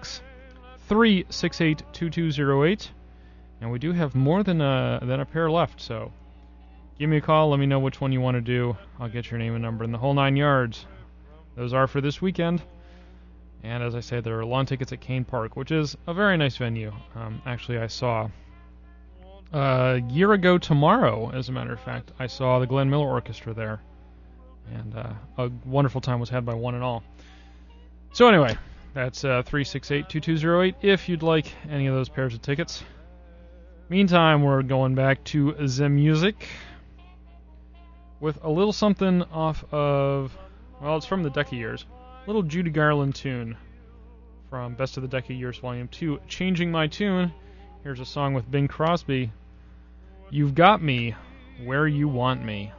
216-368-2208. And we do have more than a pair left, so give me a call, let me know which one you want to do. I'll get your name and number and the whole 9 yards. Those are for this weekend. And as I say, there are lawn tickets at Kane Park, which is a very nice venue. Actually, I saw a year ago tomorrow, as a matter of fact, I saw the Glenn Miller Orchestra there. And a wonderful time was had by one and all. So anyway, that's 368-2208 if you'd like any of those pairs of tickets. Meantime, we're going back to the music with a little something off of, well, it's from the Decca Years. Little Judy Garland tune from Best of the Decca Years Volume 2, Changing My Tune. Here's a song with Bing Crosby, You've Got Me Where You Want Me.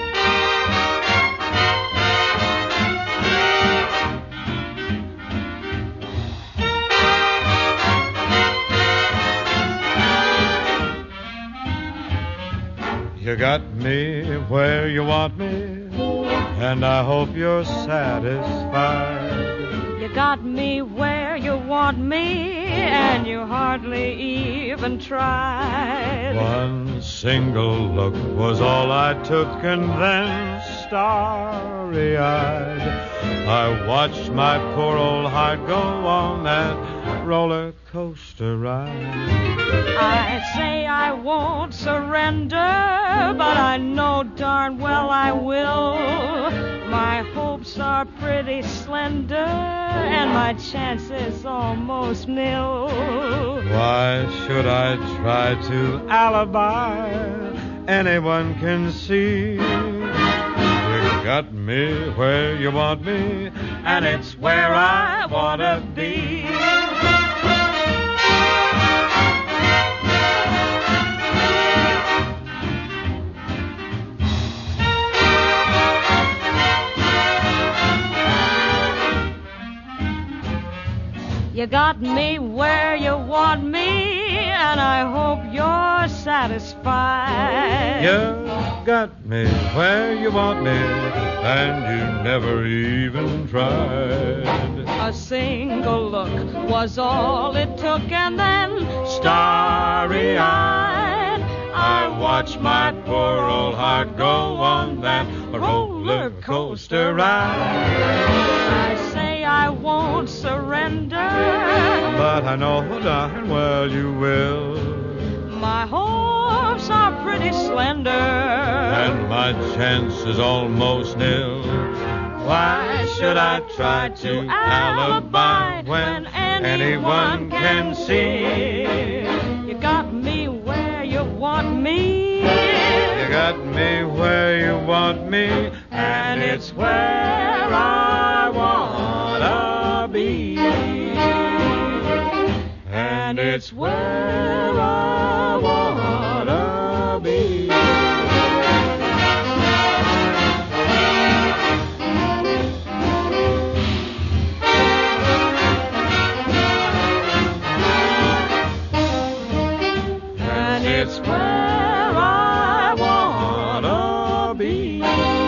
You got me where you want me, and I hope you're satisfied. You got me where you want me, and you hardly even tried. One single look was all I took, and then starry-eyed, I watched my poor old heart go on that roller coaster ride. I say I won't surrender, but I know darn well I will. My hopes are pretty slender, and my chances almost nil. Why should I try to alibi? Anyone can see. You got me where you want me, and it's where I want to be. You got me where you want me, and I hope you're satisfied. You got me where you want me, and you never even tried. A single look was all it took, and then starry-eyed, I watched my poor old heart go on that roller coaster ride. I say I won't surrender, but I know darn well you will. My hopes are pretty slender, and my chances almost nil. Why should I try to alibi when anyone can see? You got me where you want me. You got me where you want me, and it's where I wanna be. And it's where I wanna be. It's where I wanna be.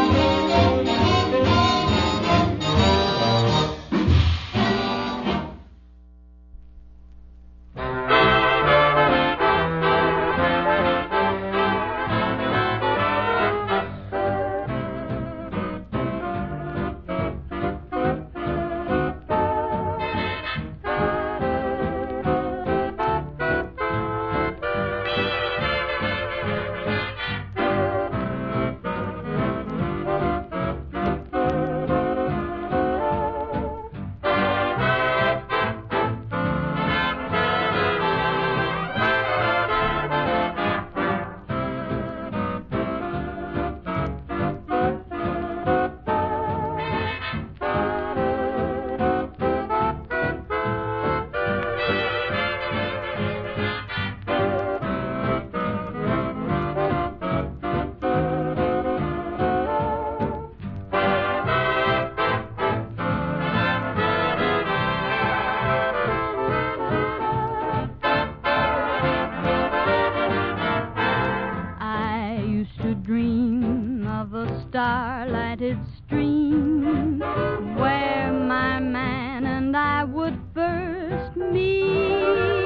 starlighted stream where my man and I would first meet.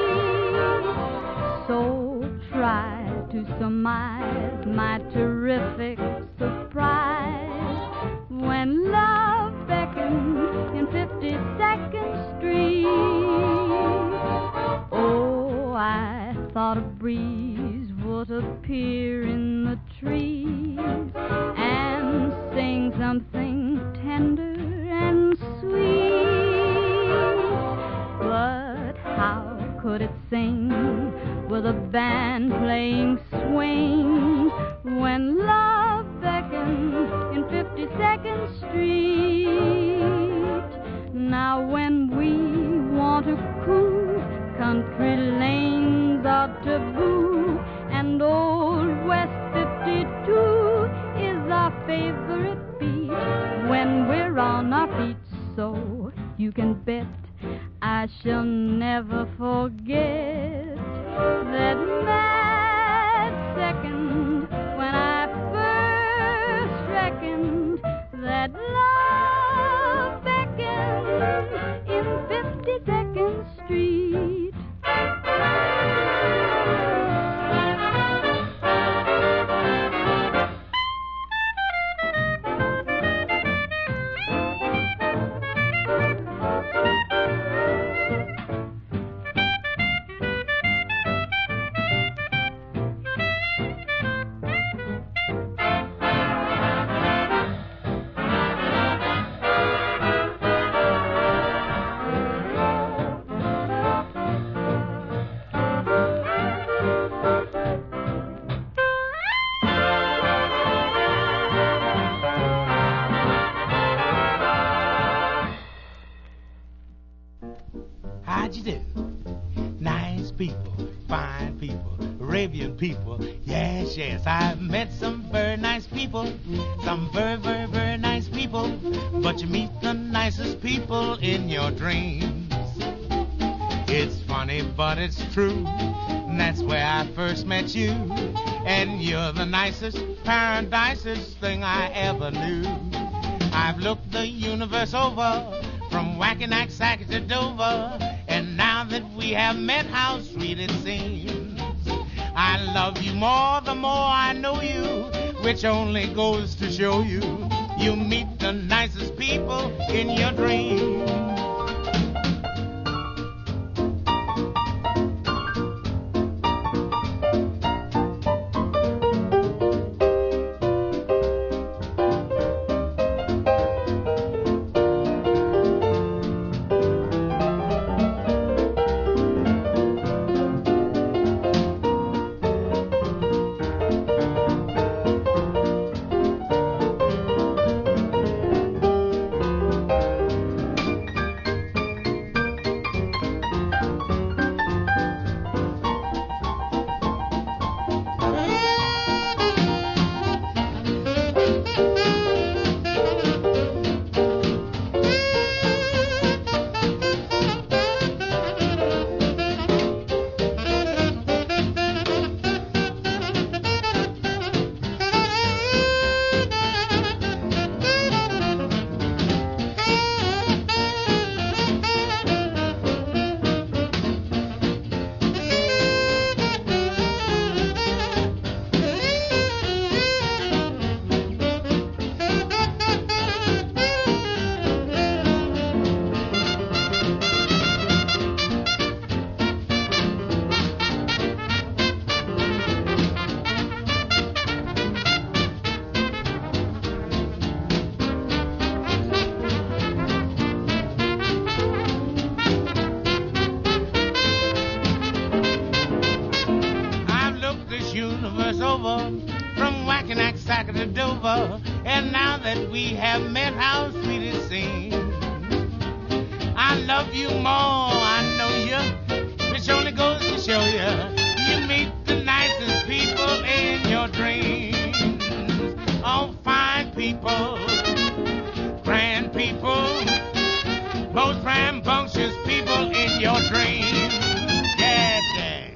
So try to surmise my terrific surprise when love beckons in 52nd Street. Oh, I thought a breeze would appear in the trees and sing something tender and sweet. But how could it sing with a band playing swing when love beckons in 52nd Street? Now when we want to cool, country lanes are taboo, and old West 52 is our favorite beat when we're on our feet. So you can bet I shall never forget that mad second when I first reckoned that love beckons in 52nd Street. How'd you do? Nice people, fine people, Arabian people. Yes, yes, I've met some very nice people, some very, very, very nice people. But you meet the nicest people in your dreams. It's funny, but it's true. And that's where I first met you. And you're the nicest, paradisest thing I ever knew. I've looked the universe over, from Wackanack to Dover, and now that we have met, how sweet it seems. I love you more the more I know you, which only goes to show you, you meet the nicest people in your dreams. back to Dover, and now that we have met, how sweet it seems. I love you more, I know you, which only goes to show you, you meet the nicest people in your dreams. All fine people, grand people, most rambunctious people in your dreams. Yeah, yeah.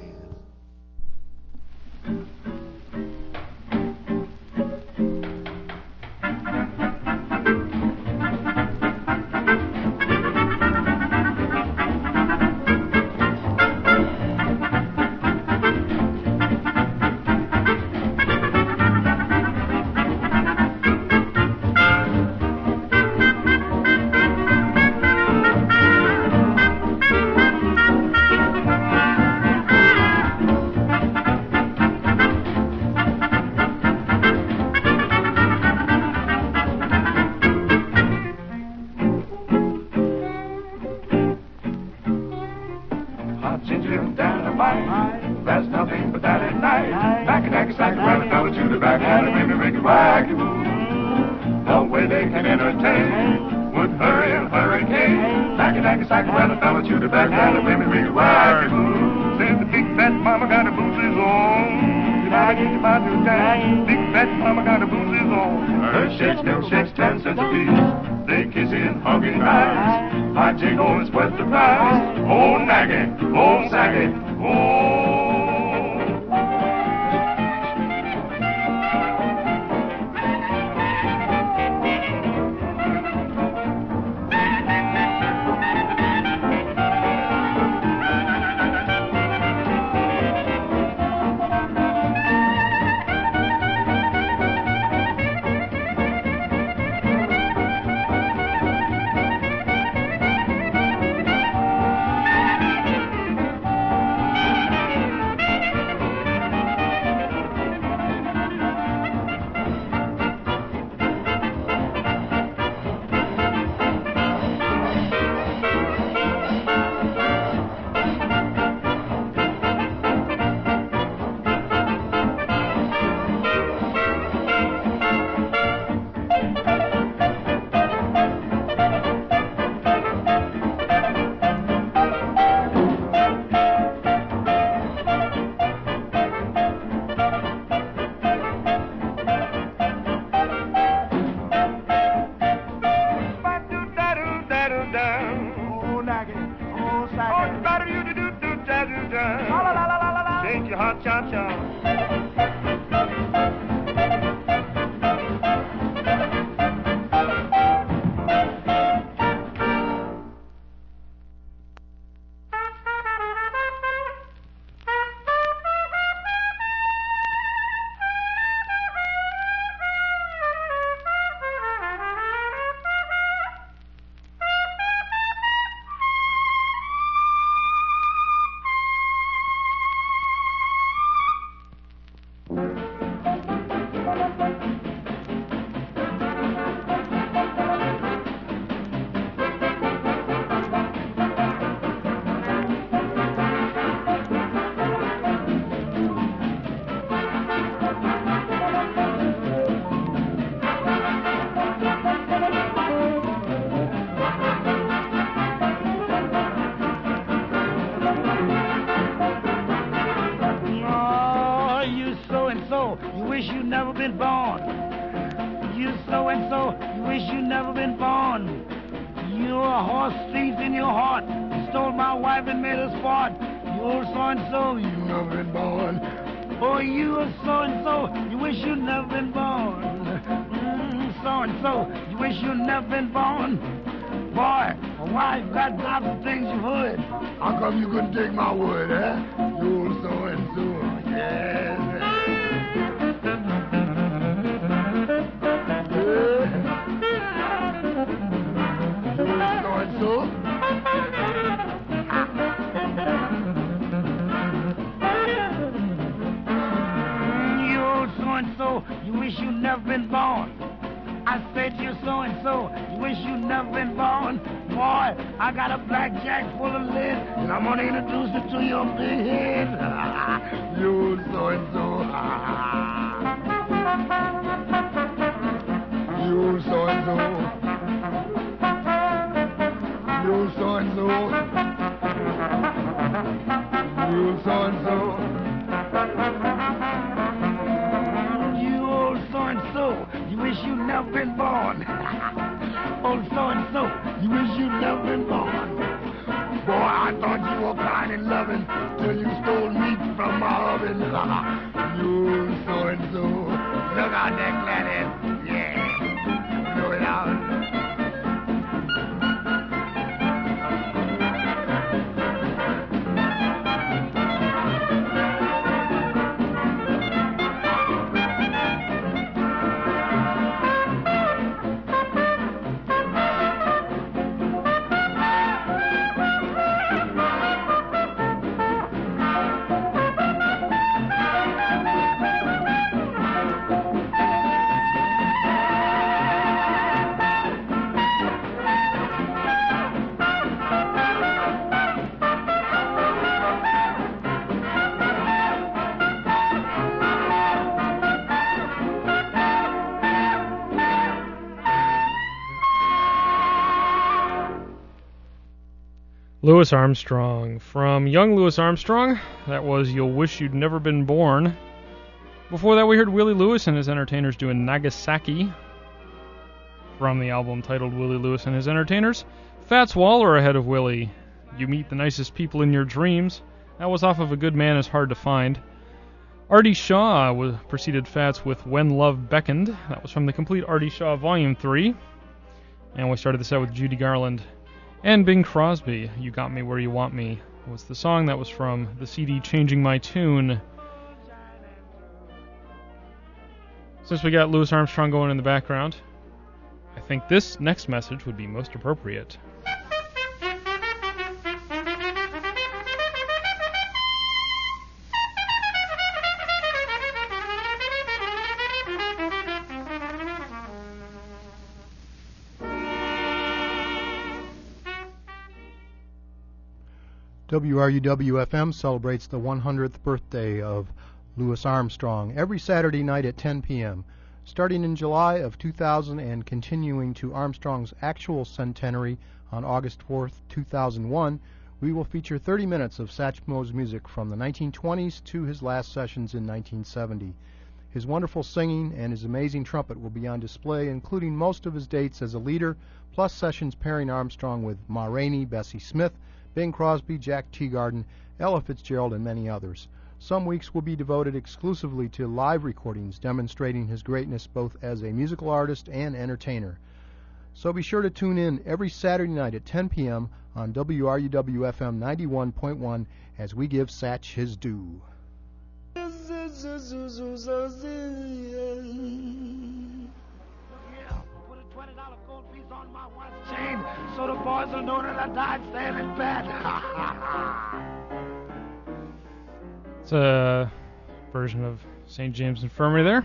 I got a blackjack full of lead, and I'm gonna introduce it to your big head. You so and so. You so-and-so. You so-and-so. You so-and-so. You old so-and-so. You wish you'd never been born. Old so-and-so. You wish you'd never been born. Boy, I thought you were kind and loving till you stole meat from my oven. You so-and-so. Look out there, Gladys. Yeah. Blow it out. Louis Armstrong. From young Louis Armstrong, that was You'll Wish You'd Never Been Born. Before that, we heard Willie Lewis and his Entertainers doing Nagasaki, from the album titled Willie Lewis and his Entertainers. Fats Waller ahead of Willie, You Meet the Nicest People in Your Dreams. That was off of A Good Man Is Hard to Find. Artie Shaw preceded Fats with When Love Beckoned. That was from the complete Artie Shaw Volume 3. And we started the set with Judy Garland and Bing Crosby. You Got Me Where You Want Me was the song that was from the CD Changing My Tune. Since we got Louis Armstrong going in the background, I think this next message would be most appropriate. WRUW-FM celebrates the 100th birthday of Louis Armstrong every Saturday night at 10 p.m. Starting in July of 2000 and continuing to Armstrong's actual centenary on August 4th, 2001, we will feature 30 minutes of Satchmo's music from the 1920s to his last sessions in 1970. His wonderful singing and his amazing trumpet will be on display, including most of his dates as a leader, plus sessions pairing Armstrong with Ma Rainey, Bessie Smith, Bing Crosby, Jack Teagarden, Ella Fitzgerald, and many others. Some weeks will be devoted exclusively to live recordings demonstrating his greatness both as a musical artist and entertainer. So be sure to tune in every Saturday night at 10 p.m. on WRUW-FM 91.1 as we give Satch his due. On my watch chain, so the boys will know that I died standing pat. It's a version of St. James Infirmary there.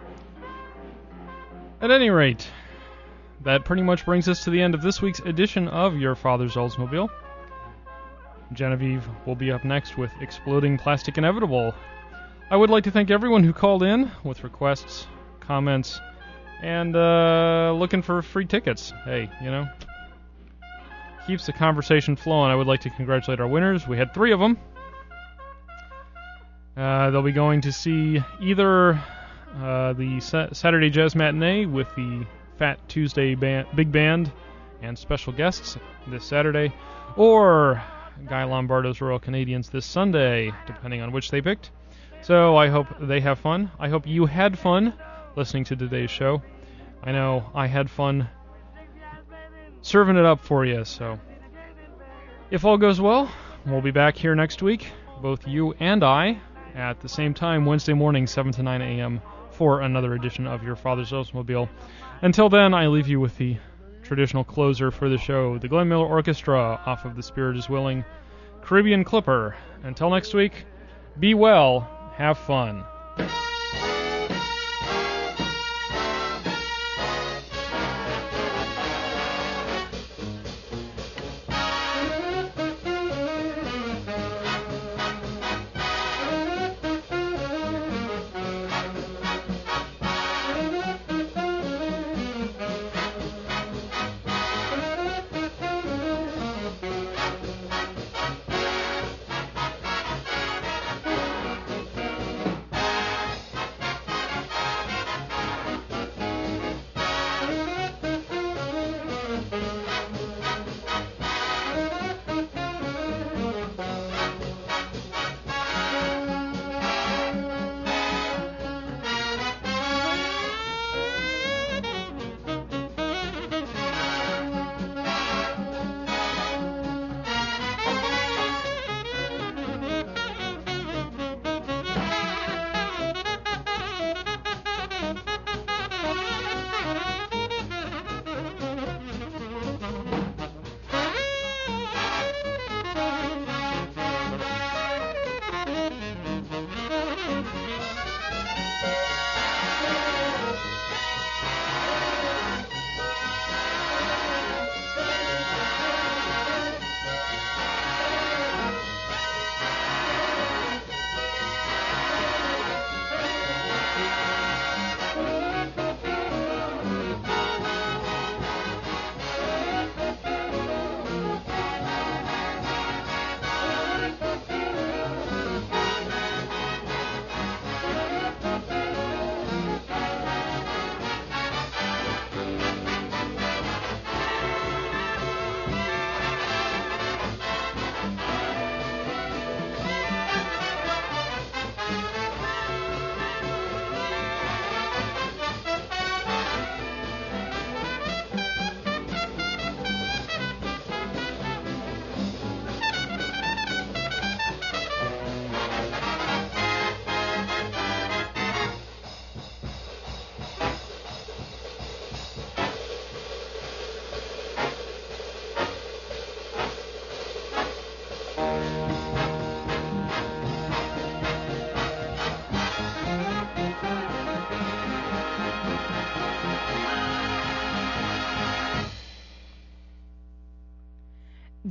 At any rate, that pretty much brings us to the end of this week's edition of Your Father's Oldsmobile. Genevieve will be up next with Exploding Plastic Inevitable. I would like to thank everyone who called in with requests, comments, and looking for free tickets. Hey, you know, keeps the conversation flowing. I would like to congratulate our winners. We had 3 of them. They'll be going to see either the Saturday Jazz Matinee with the Fat Tuesday Big Band and special guests this Saturday, or Guy Lombardo's Royal Canadians this Sunday, depending on which they picked. So I hope they have fun. I hope you had fun listening to today's show. I know I had fun serving it up for you, so if all goes well, we'll be back here next week, both you and I, at the same time, Wednesday morning, 7 to 9 a.m., for another edition of Your Father's Oldsmobile. Until then, I leave you with the traditional closer for the show, the Glenn Miller Orchestra off of The Spirit is Willing, Caribbean Clipper. Until next week, be well, have fun.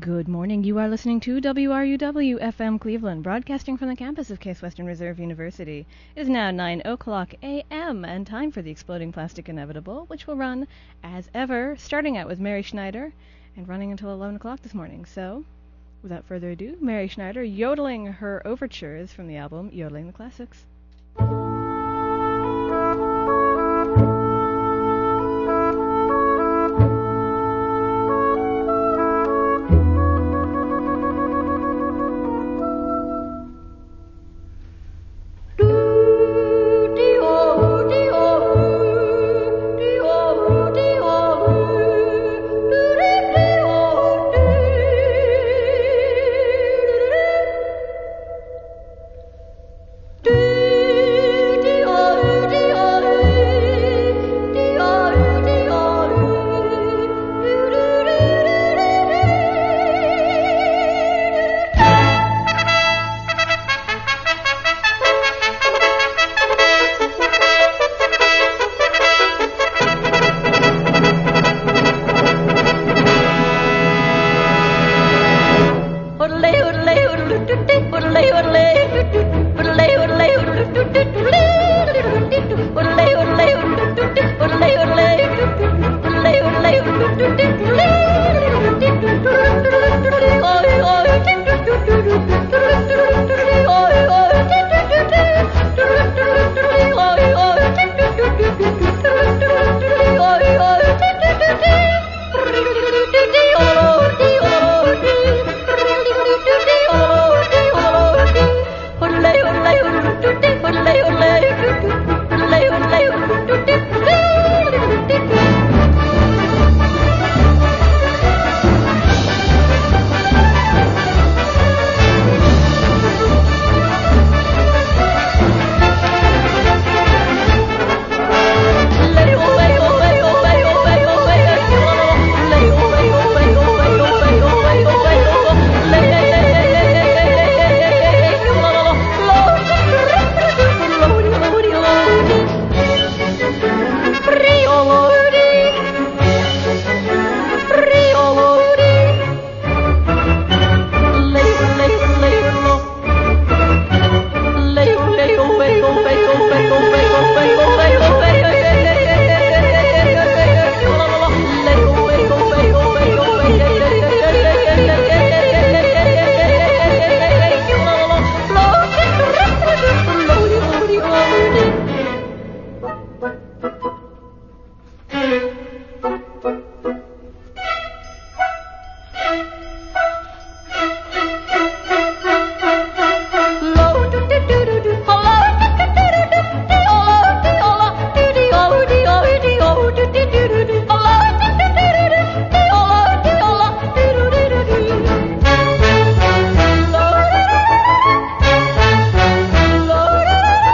Good morning. You are listening to WRUW FM Cleveland, broadcasting from the campus of Case Western Reserve University. It is now 9 o'clock a.m. and time for the Exploding Plastic Inevitable, which will run, as ever, starting out with Mary Schneider and running until 11 o'clock this morning. So, without further ado, Mary Schneider yodeling her overtures from the album Yodeling the Classics.